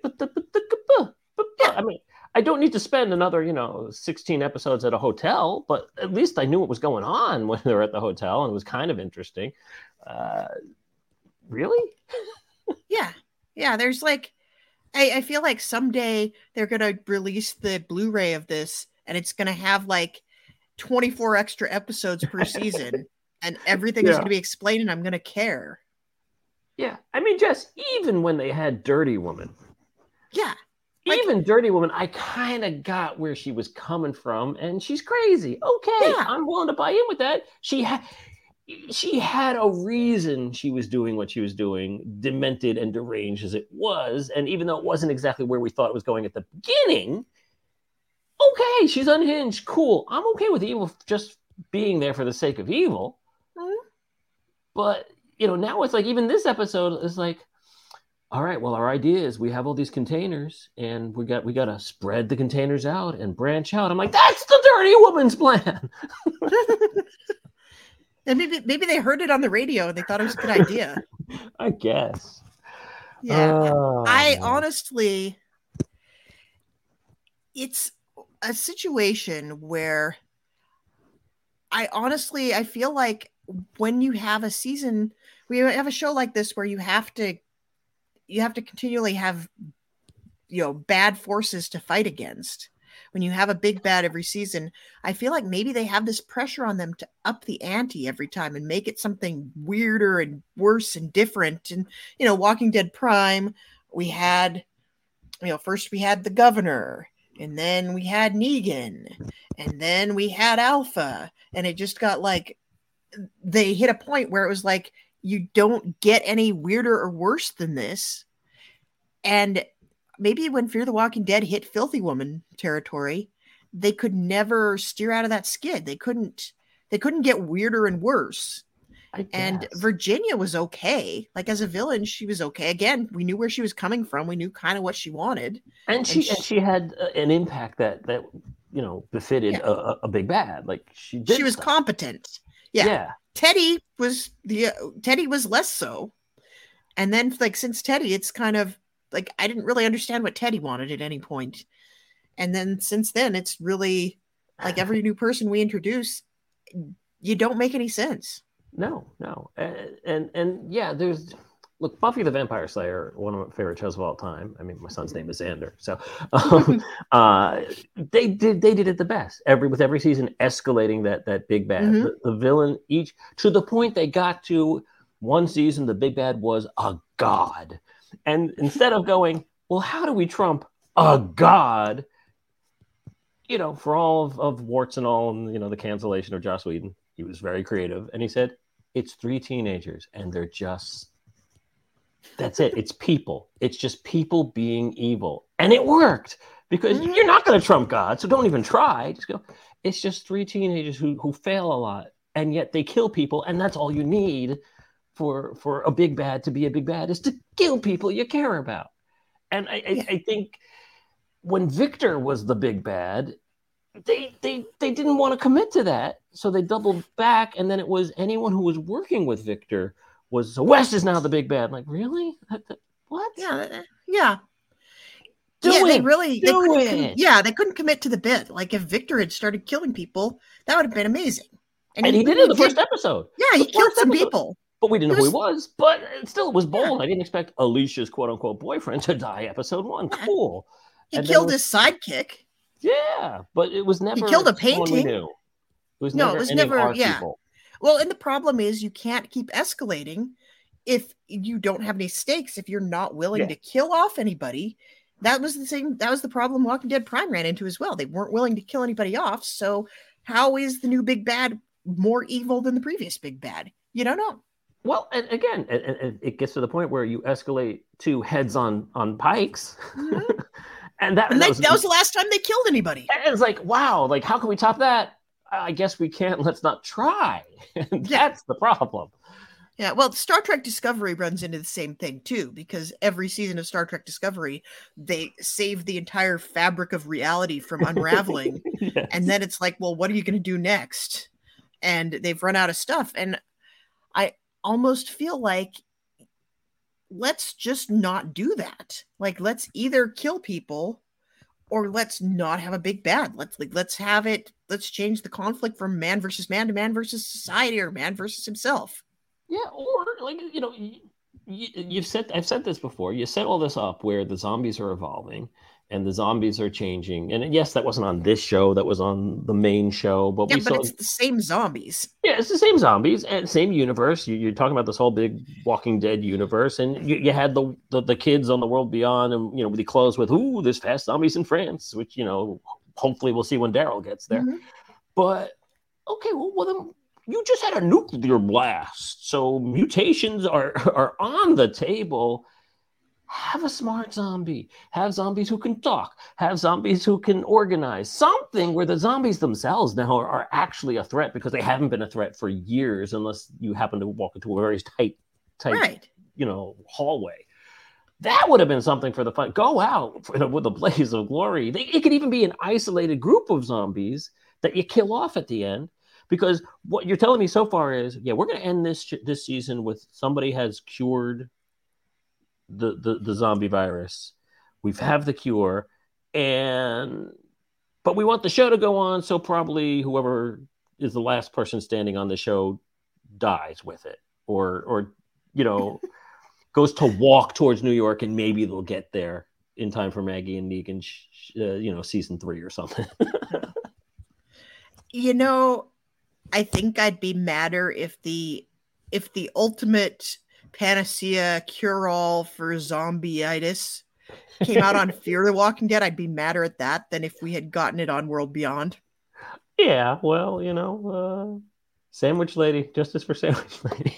I mean. I don't need to spend another, you know, sixteen episodes at a hotel, but at least I knew what was going on when they were at the hotel, and it was kind of interesting. Uh, really? Yeah. Yeah. There's like, I, I feel like someday they're going to release the Blu-ray of this, and it's going to have like twenty-four extra episodes per season, and everything yeah. is going to be explained, and I'm going to care. Yeah. I mean, Jess, even when they had Dirty Woman. Yeah. Like, even Dirty Woman, I kind of got where she was coming from, and she's crazy. Okay, yeah. I'm willing to buy in with that. She had she had a reason she was doing what she was doing, demented and deranged as it was, and even though it wasn't exactly where we thought it was going at the beginning, okay, she's unhinged. Cool. I'm okay with evil just being there for the sake of evil. Mm-hmm. But, you know, now it's like even this episode is like, all right, well, our idea is we have all these containers, and we got we got to spread the containers out and branch out. I'm like, that's the Dirty Woman's plan. And maybe maybe they heard it on the radio and they thought it was a good idea. I guess. Yeah, oh, I man. honestly, it's a situation where I honestly I feel like when you have a season, we have a show like this where you have to. You have to continually have, you know, bad forces to fight against. When you have a big bad every season, I feel like maybe they have this pressure on them to up the ante every time and make it something weirder and worse and different. And, you know, Walking Dead Prime, we had, you know, first we had the governor, and then we had Negan, and then we had Alpha. And it just got like, they hit a point where it was like, you don't get any weirder or worse than this. And maybe when Fear the Walking Dead hit Filthy Woman territory, they could never steer out of that skid. They couldn't, they couldn't get weirder and worse. And Virginia was okay. Like as a villain, she was okay. Again, we knew where she was coming from. We knew kind of what she wanted. And she, and she, and she had an impact that, that, you know, befitted yeah. a, a big bad. Like she did She was stuff. competent. Yeah. yeah. Teddy was the uh, Teddy was less so, and then like since Teddy, it's kind of like I didn't really understand what Teddy wanted at any point, and then since then, it's really like every new person we introduce, you don't make any sense. No, no, and and, and yeah, there's look Buffy the Vampire Slayer, one of my favorite shows of all time. I mean, my son's name is Xander, so um, uh, they did they did it the best. Every with every season escalating that that big bad, mm-hmm. the, the villain each to the point they got to one season. The big bad was a god, and instead of going, well, how do we trump a god? You know, for all of, of warts and all, and you know the cancellation of Joss Whedon, he was very creative, and he said, it's three teenagers, and they're just. That's it. It's people. It's just people being evil. And it worked because mm-hmm. you're not going to trump God. So don't even try. Just go. It's just three teenagers who, who fail a lot. And yet they kill people. And that's all you need for, for a big bad to be a big bad is to kill people you care about. And I, yeah. I, I think when Victor was the big bad, they, they, they didn't want to commit to that. So they doubled back. And then it was anyone who was working with Victor was so West is now the big bad. I'm like, really? What? Yeah, yeah. Do yeah, it. They really, Do they couldn't, it. Com- yeah, they couldn't commit to the bit. Like if Victor had started killing people, that would have been amazing. And, and he, he did it in the did, first episode. Yeah, he killed some episode. people. But we didn't know was, who he was. But still, it was bold. Yeah. I didn't expect Alicia's quote unquote boyfriend to die episode one. Yeah. Cool. He and killed was, his sidekick. Yeah, but it was never. He killed a painting. It was no, never it was any never. of our yeah. people. Well, and the problem is you can't keep escalating if you don't have any stakes. If you're not willing yeah. to kill off anybody, that was the same. That was the problem Walking Dead Prime ran into as well. They weren't willing to kill anybody off. So how is the new big bad more evil than the previous big bad? You don't know. Well, and again, it, it gets to the point where you escalate to heads on on pikes, mm-hmm. and that, and that, they, was, that was the last time they killed anybody. And it's like, wow, like how can we top that? I guess we can't. Let's not try. And yeah. That's the problem. Yeah, well, Star Trek Discovery runs into the same thing too, because every season of Star Trek Discovery, they save the entire fabric of reality from unraveling, yes. And then it's like, well, what are you going to do next? And they've run out of stuff, and I almost feel like let's just not do that. Like, let's either kill people or let's not have a big bad. Let's like let's have it. Let's change the conflict from man versus man to man versus society or man versus himself. Yeah, or like you know, you, you've said I've said this before. You set all this up where the zombies are evolving and the zombies are changing. And yes, that wasn't on this show. That was on the main show. But yeah, we but saw it's the same zombies. Yeah, it's the same zombies and same universe. You, you're talking about this whole big Walking Dead universe, and you, you had the, the the kids on the World Beyond, and you know, we close with "Ooh, there's fast zombies in France," which you know, hopefully we'll see when Daryl gets there. Mm-hmm. But okay, well, well then. You just had a nuclear blast, so mutations are, are on the table. Have a smart zombie. Have zombies who can talk. Have zombies who can organize. Something where the zombies themselves now are, are actually a threat because they haven't been a threat for years unless you happen to walk into a very tight, tight right. you know, hallway. That would have been something for the fun. Go out for, with a blaze of glory. They, it could even be an isolated group of zombies that you kill off at the end. Because what you're telling me so far is, yeah, we're going to end this this season with somebody has cured the, the, the zombie virus. We've have the cure, and but we want the show to go on, so probably whoever is the last person standing on the show dies with it, or or you know goes to walk towards New York, and maybe they'll get there in time for Maggie and Negan, uh, you know, season three or something. You know. I think I'd be madder if the if the ultimate panacea cure-all for zombie-itis came out on Fear the Walking Dead. I'd be madder at that than if we had gotten it on World Beyond. Yeah, well, you know, uh, Sandwich Lady, justice for Sandwich Lady.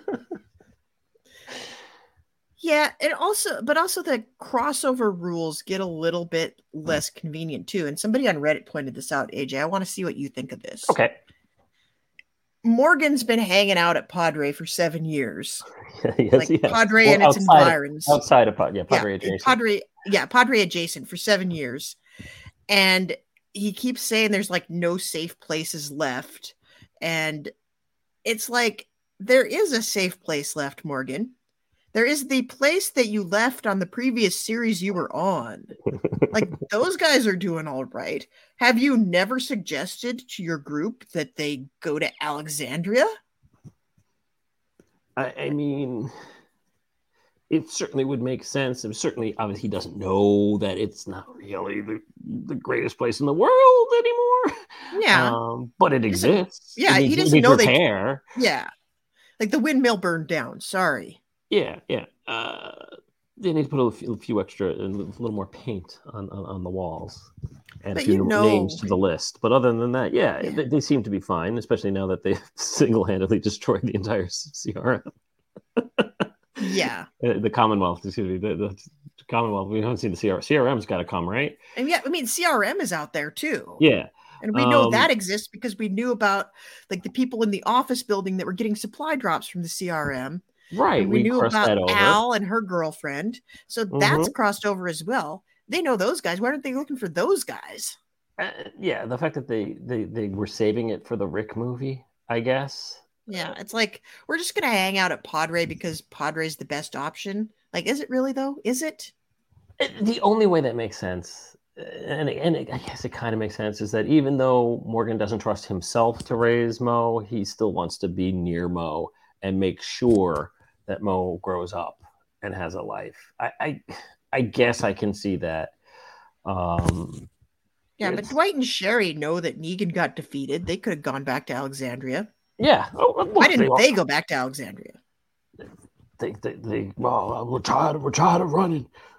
Yeah, and also, but also the crossover rules get a little bit less convenient too. And somebody on Reddit pointed this out, A J. I want to see what you think of this. Okay. Morgan's been hanging out at Padre for seven years. yes, like yes. Padre well, and its environs. Of, outside of Padre, yeah, Padre yeah, adjacent. Padre, yeah, Padre adjacent for seven years. And he keeps saying there's like no safe places left. And it's like, there is a safe place left, Morgan. There is the place that you left on the previous series you were on. Like, those guys are doing all right. Have you never suggested to your group that they go to Alexandria? I, I mean, it certainly would make sense. And certainly, obviously, he doesn't know that it's not really the, the greatest place in the world anymore. Yeah. Um, but it exists. Yeah, it needs, he doesn't know repair. they. Yeah. Like the windmill burned down. Sorry. Yeah, yeah. Uh, they need to put a few, a few extra, a little more paint on, on, on the walls, and but a few you know, names to the list. But other than that, yeah, yeah. They, they seem to be fine, especially now that they single-handedly destroyed the entire C R M. Yeah, the Commonwealth. Excuse me, the, the Commonwealth. We haven't seen the C R M. C R M's got to come, right? And yeah, I mean, C R M is out there too. Yeah. And we know um, that exists because we knew about like the people in the office building that were getting supply drops from the C R M. Right. And we, we knew about Al and her girlfriend. So mm-hmm. that's crossed over as well. They know those guys. Why aren't they looking for those guys? Uh, yeah. The fact that they, they, they were saving it for the Rick movie, I guess. Yeah. It's like, we're just going to hang out at Padre because Padre's the best option. Like, is it really though? Is it? The only way that makes sense, and, and it, I guess it kind of makes sense, is that even though Morgan doesn't trust himself to raise Mo, he still wants to be near Mo and make sure that Mo grows up and has a life. I, I, I guess I can see that. Um, yeah, but Dwight and Sherry know that Negan got defeated. They could have gone back to Alexandria. Yeah. Oh, well, why didn't they, they go back to Alexandria? They, they, they well, we're tired. We're tired of running.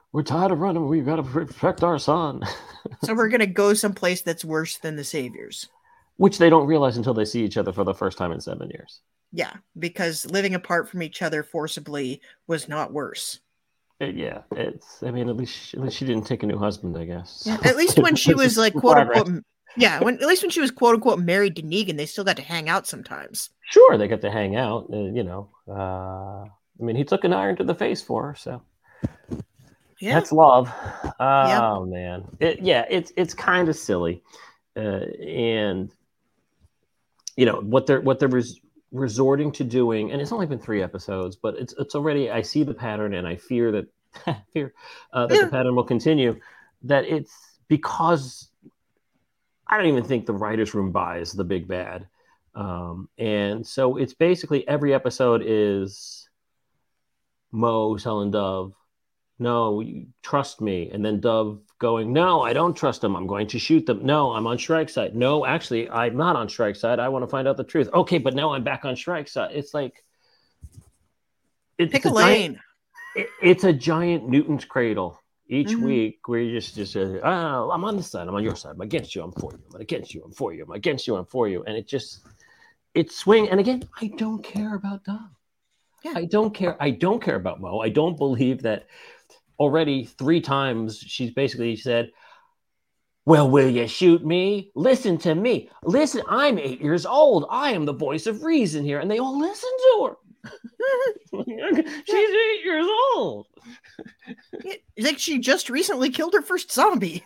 we're tired of running. We've got to protect our son. So we're going to go someplace that's worse than the Saviors. Which they don't realize until they see each other for the first time in seven years. Yeah, because living apart from each other forcibly was not worse. It, yeah, it's. I mean, at least she, at least she didn't take a new husband, I guess. Yeah, at least when she was like quote unquote, yeah, when at least when she was quote unquote married to Negan, they still got to hang out sometimes. Sure, they got to hang out. Uh, you know, uh, I mean, he took an iron to the face for her, so yeah, that's love. Oh yep. man, it, yeah, it's it's kind of silly, uh, and you know what they're what they're res- resorting to doing, and it's only been three episodes, but it's it's already. I see the pattern, and I fear that fear uh, that yeah. the pattern will continue. That it's because I don't even think the writers' room buys the big bad, um, and so it's basically every episode is Mo telling Dove, "No, you trust me," and then Dove going, "No, I don't trust them. I'm going to shoot them. No, I'm on Shrike's side. No, actually, I'm not on Shrike's side. I want to find out the truth. Okay, but now I'm back on Shrike's side." It's like it's pick a, a lane. Giant, it, it's a giant Newton's cradle each mm-hmm. week where you just just say, "Oh, I'm on this side. I'm on your side. I'm against you. I'm for you. I'm against you. I'm for you. I'm against you. I'm for you." And it just it swing. And again, I don't care about Dove. Yeah. I don't care. I don't care about Mo. I don't believe that. Already three times she's basically said, "Well, will you shoot me? Listen to me. Listen, I'm eight years old. I am the voice of reason here." And they all listen to her. She's eight years old. It's like she just recently killed her first zombie.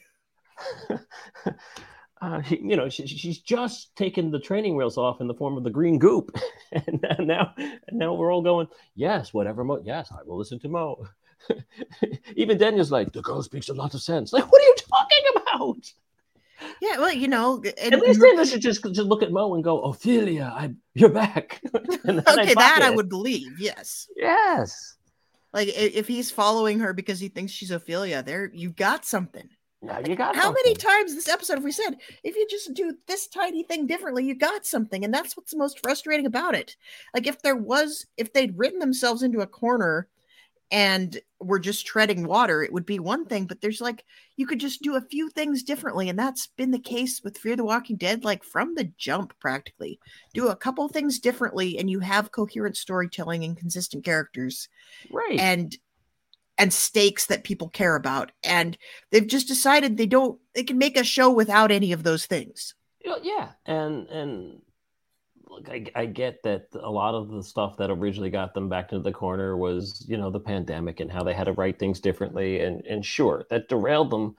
Uh, you know, she, she's just taken the training wheels off in the form of the green goop. and, and now and now we're all going, yes, whatever Mo, yes, I will listen to Mo. Even Daniel's like, the girl speaks a lot of sense. Like, what are you talking about? Yeah, well, you know, and, at least they should just, just look at Mo and go, Ophelia, I, you're back. Okay, that I would believe, yes. Yes. Like, if he's following her because he thinks she's Ophelia, there, you got something. Now you got How something. many times this episode have we said, if you just do this tiny thing differently, you got something? And that's what's the most frustrating about it. Like, if there was, if they'd written themselves into a corner and we're just treading water, it would be one thing, but there's like, you could just do a few things differently. And that's been the case with Fear the Walking Dead, like from the jump, practically. Do a couple things differently and you have coherent storytelling and consistent characters. Right. And, and stakes that people care about. And they've just decided they don't, they can make a show without any of those things. Yeah. And, and, Look, I, I get that a lot of the stuff that originally got them back into the corner was, you know, the pandemic and how they had to write things differently. And, and sure, that derailed them.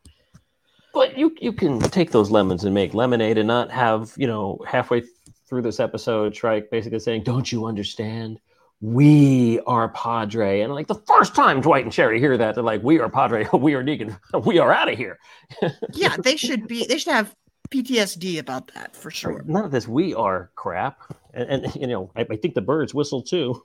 But you you can take those lemons and make lemonade and not have, you know, halfway through this episode, Shrike basically saying, "Don't you understand? We are Padre." And like the first time Dwight and Sherry hear that, they're like, "We are Padre. We are Negan. We are out of here." Yeah, they should be, they should have P T S D about that for sure. None of this "we are" crap, and, and you know, I, I think the birds whistle too.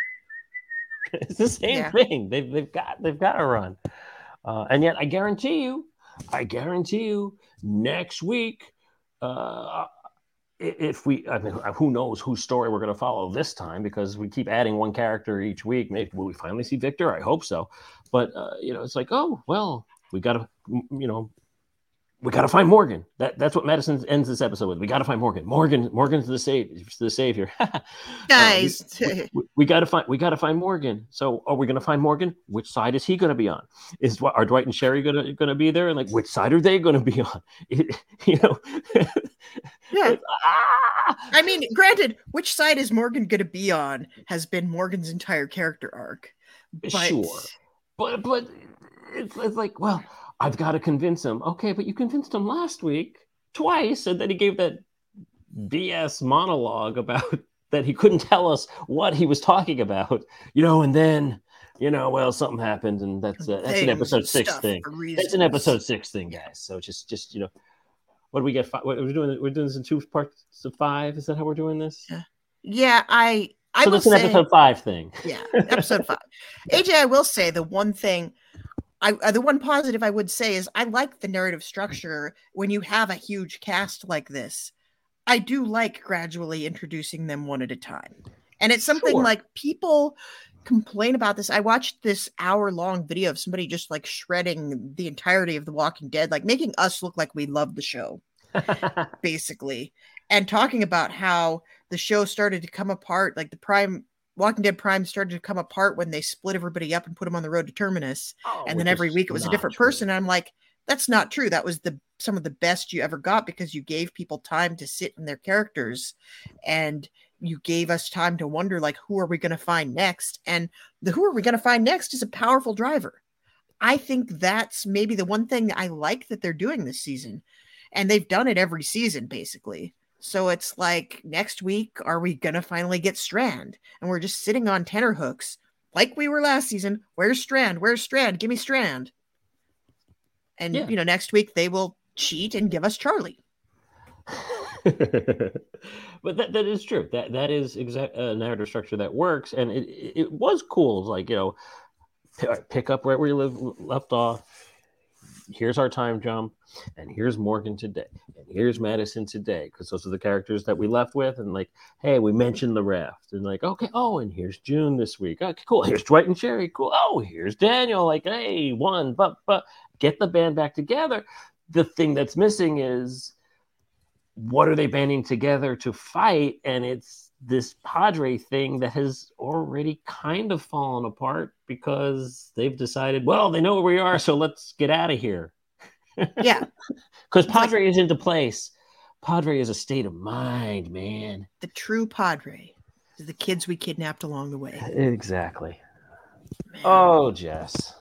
It's the same yeah. thing. They've they've got they've got to run, uh, and yet I guarantee you, I guarantee you, next week, uh, if we, I mean, who knows whose story we're going to follow this time because we keep adding one character each week. Maybe will we finally see Victor? I hope so, but uh, you know, it's like, oh well, we got to, you know. We got to find Morgan. That that's what Madison ends this episode with. We got to find Morgan. Morgan, Morgan's the savior. The savior. Nice. uh, we, we, we got to find. We got to find Morgan. So, are we going to find Morgan? Which side is he going to be on? Is are Dwight and Sherry going to going to be there? And like, which side are they going to be on? It, you know. Yeah. Ah! I mean, granted, which side is Morgan going to be on has been Morgan's entire character arc. But... Sure, but but it's, it's like, well, I've got to convince him. Okay, but you convinced him last week twice, and then he gave that B S monologue about that he couldn't tell us what he was talking about, you know. And then, you know, well, something happened, and that's uh, that's an episode six thing. That's an episode six thing, guys. So just, just you know, what do we get? What are we doing? We're doing this in two parts of five. Is that how we're doing this? Yeah, yeah. I. I so will that's an say, episode five thing. Yeah, episode five. A J, I will say the one thing. I, uh, the one positive I would say is I like the narrative structure when you have a huge cast like this. I do like gradually introducing them one at a time. And it's something sure. like people, complain about this. I watched this hour long video of somebody just like shredding the entirety of The Walking Dead, like making us look like we love the show, basically, and talking about how the show started to come apart. Like the Prime Walking Dead Prime started to come apart when they split everybody up and put them on the road to Terminus. Oh, and then every week it was a different true. person. And I'm like, that's not true. That was the some of the best you ever got because you gave people time to sit in their characters and you gave us time to wonder, like, who are we going to find next? And the who are we going to find next is a powerful driver. I think that's maybe the one thing I like that they're doing this season. And they've done it every season, basically. So it's like, next week, are we going to finally get Strand? And we're just sitting on tenterhooks like we were last season. Where's Strand? Where's Strand? Give me Strand. And, yeah. you know, next week they will cheat and give us Charlie. But that, that is true. That that is exact a narrative structure that works, and it it was cool. It's like, you know, pick up where we live left off. Here's our time jump, and here's Morgan today, and here's Madison today, because those are the characters that we left with. And like, hey, we mentioned the raft, and like, okay, oh, and here's June this week. Okay, cool. Here's Dwight and Sherry. Cool. Oh, here's Daniel. Like, hey, one, but but get the band back together. The thing that's missing is, what are they banding together to fight? And it's this Padre thing that has already kind of fallen apart because they've decided, well, they know where we are, so let's get out of here. Yeah. Because Padre like, is into place. Padre is a state of mind, man. The true Padre is the kids we kidnapped along the way. Exactly. Man. Oh, Jess.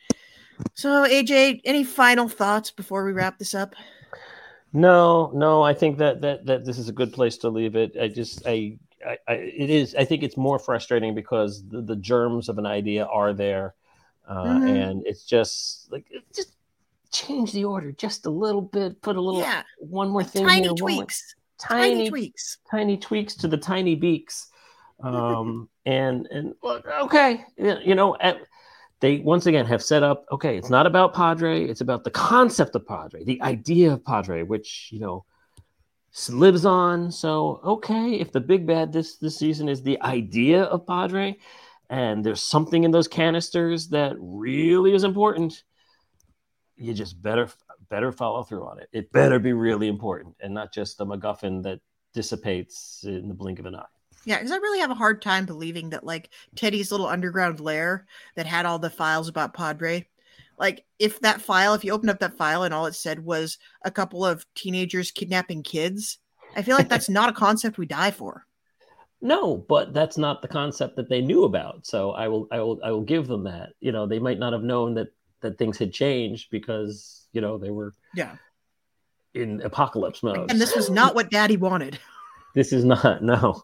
So, A J, any final thoughts before we wrap this up? No, no, I think that that that this is a good place to leave it. I just, I, I, I it is. I think it's more frustrating because the, the germs of an idea are there, uh, mm-hmm. and it's just like just change the order just a little bit, put a little yeah. one more thing tiny here, tweaks, more, tiny, tiny tweaks, tiny tweaks to the tiny beaks, um, and and okay, you know. At, They, once again, have set up, okay, it's not about Padre. It's about the concept of Padre, the idea of Padre, which, you know, lives on. So, okay, if the big bad this, this season is the idea of Padre, and there's something in those canisters that really is important, you just better better follow through on it. It better be really important and not just a MacGuffin that dissipates in the blink of an eye. Yeah, because I really have a hard time believing that, like, Teddy's little underground lair that had all the files about Padre, like, if that file, if you opened up that file and all it said was a couple of teenagers kidnapping kids, I feel like that's not a concept we die for. No, but that's not the concept that they knew about. So I will, I will, I will give them that. You know, they might not have known that that things had changed because, you know, they were yeah in apocalypse mode. And this was not what Daddy wanted. This is not, no.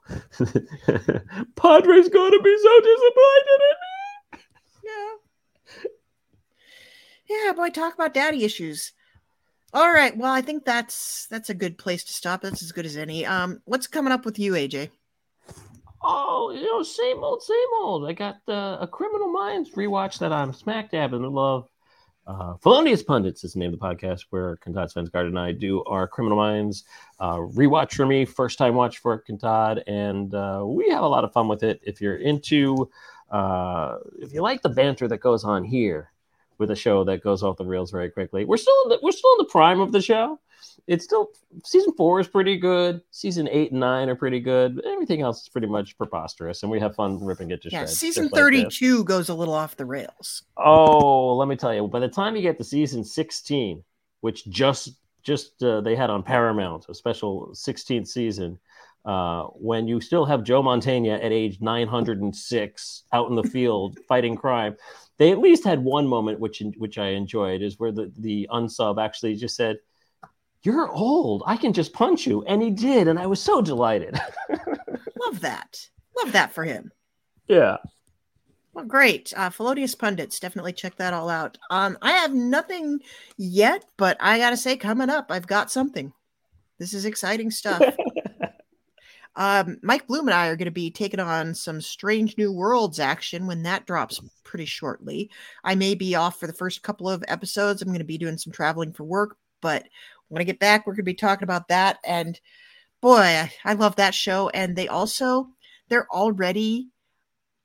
Padre's going to be so disappointed in me. Yeah. Yeah, boy, talk about daddy issues. All right, well, I think that's that's a good place to stop. That's as good as any. Um, what's coming up with you, A J? Oh, you know, same old, same old. I got uh, a Criminal Minds rewatch that I'm smack dab in the love. Uh, Felonious Pundits is the name of the podcast where Kantad Svensgaard and I do our Criminal Minds uh, rewatch for me, first time watch for Kantad, and uh, we have a lot of fun with it. If you're into, uh, if you like the banter that goes on here with a show that goes off the rails very quickly, we're still in the, we're still in the prime of the show. It's still, season four is pretty good. Season eight and nine are pretty good. Everything else is pretty much preposterous, and we have fun ripping it to yeah, shreds. Season thirty-two like goes a little off the rails. Oh, let me tell you, by the time you get to season sixteen, which just just uh, they had on Paramount, a special sixteenth season, uh, when you still have Joe Mantegna at age nine hundred six out in the field fighting crime, they at least had one moment which which I enjoyed, is where the, the unsub actually just said, "You're old. I can just punch you." And he did. And I was so delighted. Love that. Love that for him. Yeah. Well, great. Uh, Felonious Pundits. Definitely check that all out. Um, I have nothing yet, but I got to say, coming up, I've got something. This is exciting stuff. um, Mike Bloom and I are going to be taking on some Strange New Worlds action when that drops pretty shortly. I may be off for the first couple of episodes. I'm going to be doing some traveling for work, but when I get back, we're going to be talking about that. And boy, I, I love that show. And they also, they're already,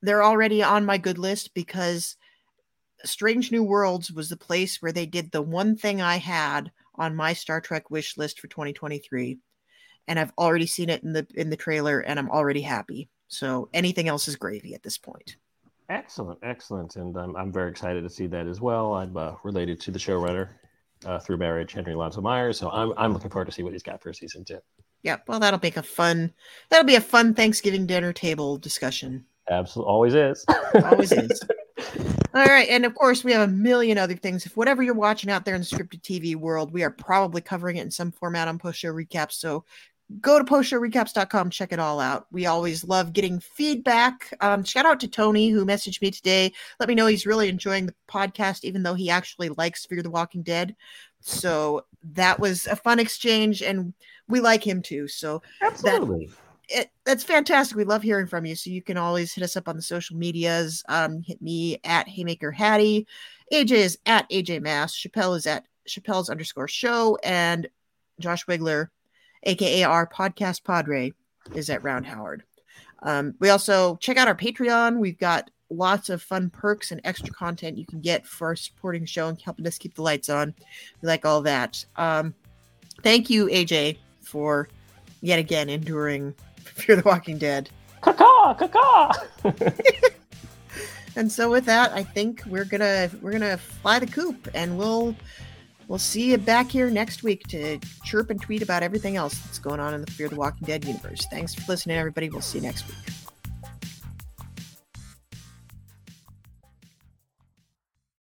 they're already on my good list because Strange New Worlds was the place where they did the one thing I had on my Star Trek wish list for twenty twenty-three. And I've already seen it in the in the trailer, and I'm already happy. So anything else is gravy at this point. Excellent, excellent. And I'm, I'm very excited to see that as well. I'm uh, related to the showrunner uh, through marriage, Henry Alonso Myers. So I'm, I'm looking forward to see what he's got for season two. Yeah, well, that'll make a fun, that'll be a fun Thanksgiving dinner table discussion. Absolutely, always is. Always is. All right, and of course, we have a million other things. If whatever you're watching out there in the scripted T V world, we are probably covering it in some format on Post Show Recaps. So go to post show recaps dot com, check it all out. We always love getting feedback. Um, shout out to Tony, who messaged me today. Let me know he's really enjoying the podcast, even though he actually likes Fear the Walking Dead. So that was a fun exchange, and we like him too. So absolutely. That, it, that's fantastic. We love hearing from you. So you can always hit us up on the social medias. Um, hit me at Haymaker Hattie. A J is at A J Mass. Chappelle is at Chappelle's underscore show. And Josh Wigler, A K A our podcast Padre, is at Round Howard. Um, we also check out our Patreon. We've got lots of fun perks and extra content you can get for supporting the show and helping us keep the lights on. We like all that. Um, thank you, A J, for yet again enduring Fear the Walking Dead. Caca, caca. And so with that, I think we're gonna we're gonna fly the coop, and we'll we'll see you back here next week to chirp and tweet about everything else that's going on in the Fear the Walking Dead universe. Thanks for listening, everybody. We'll see you next week.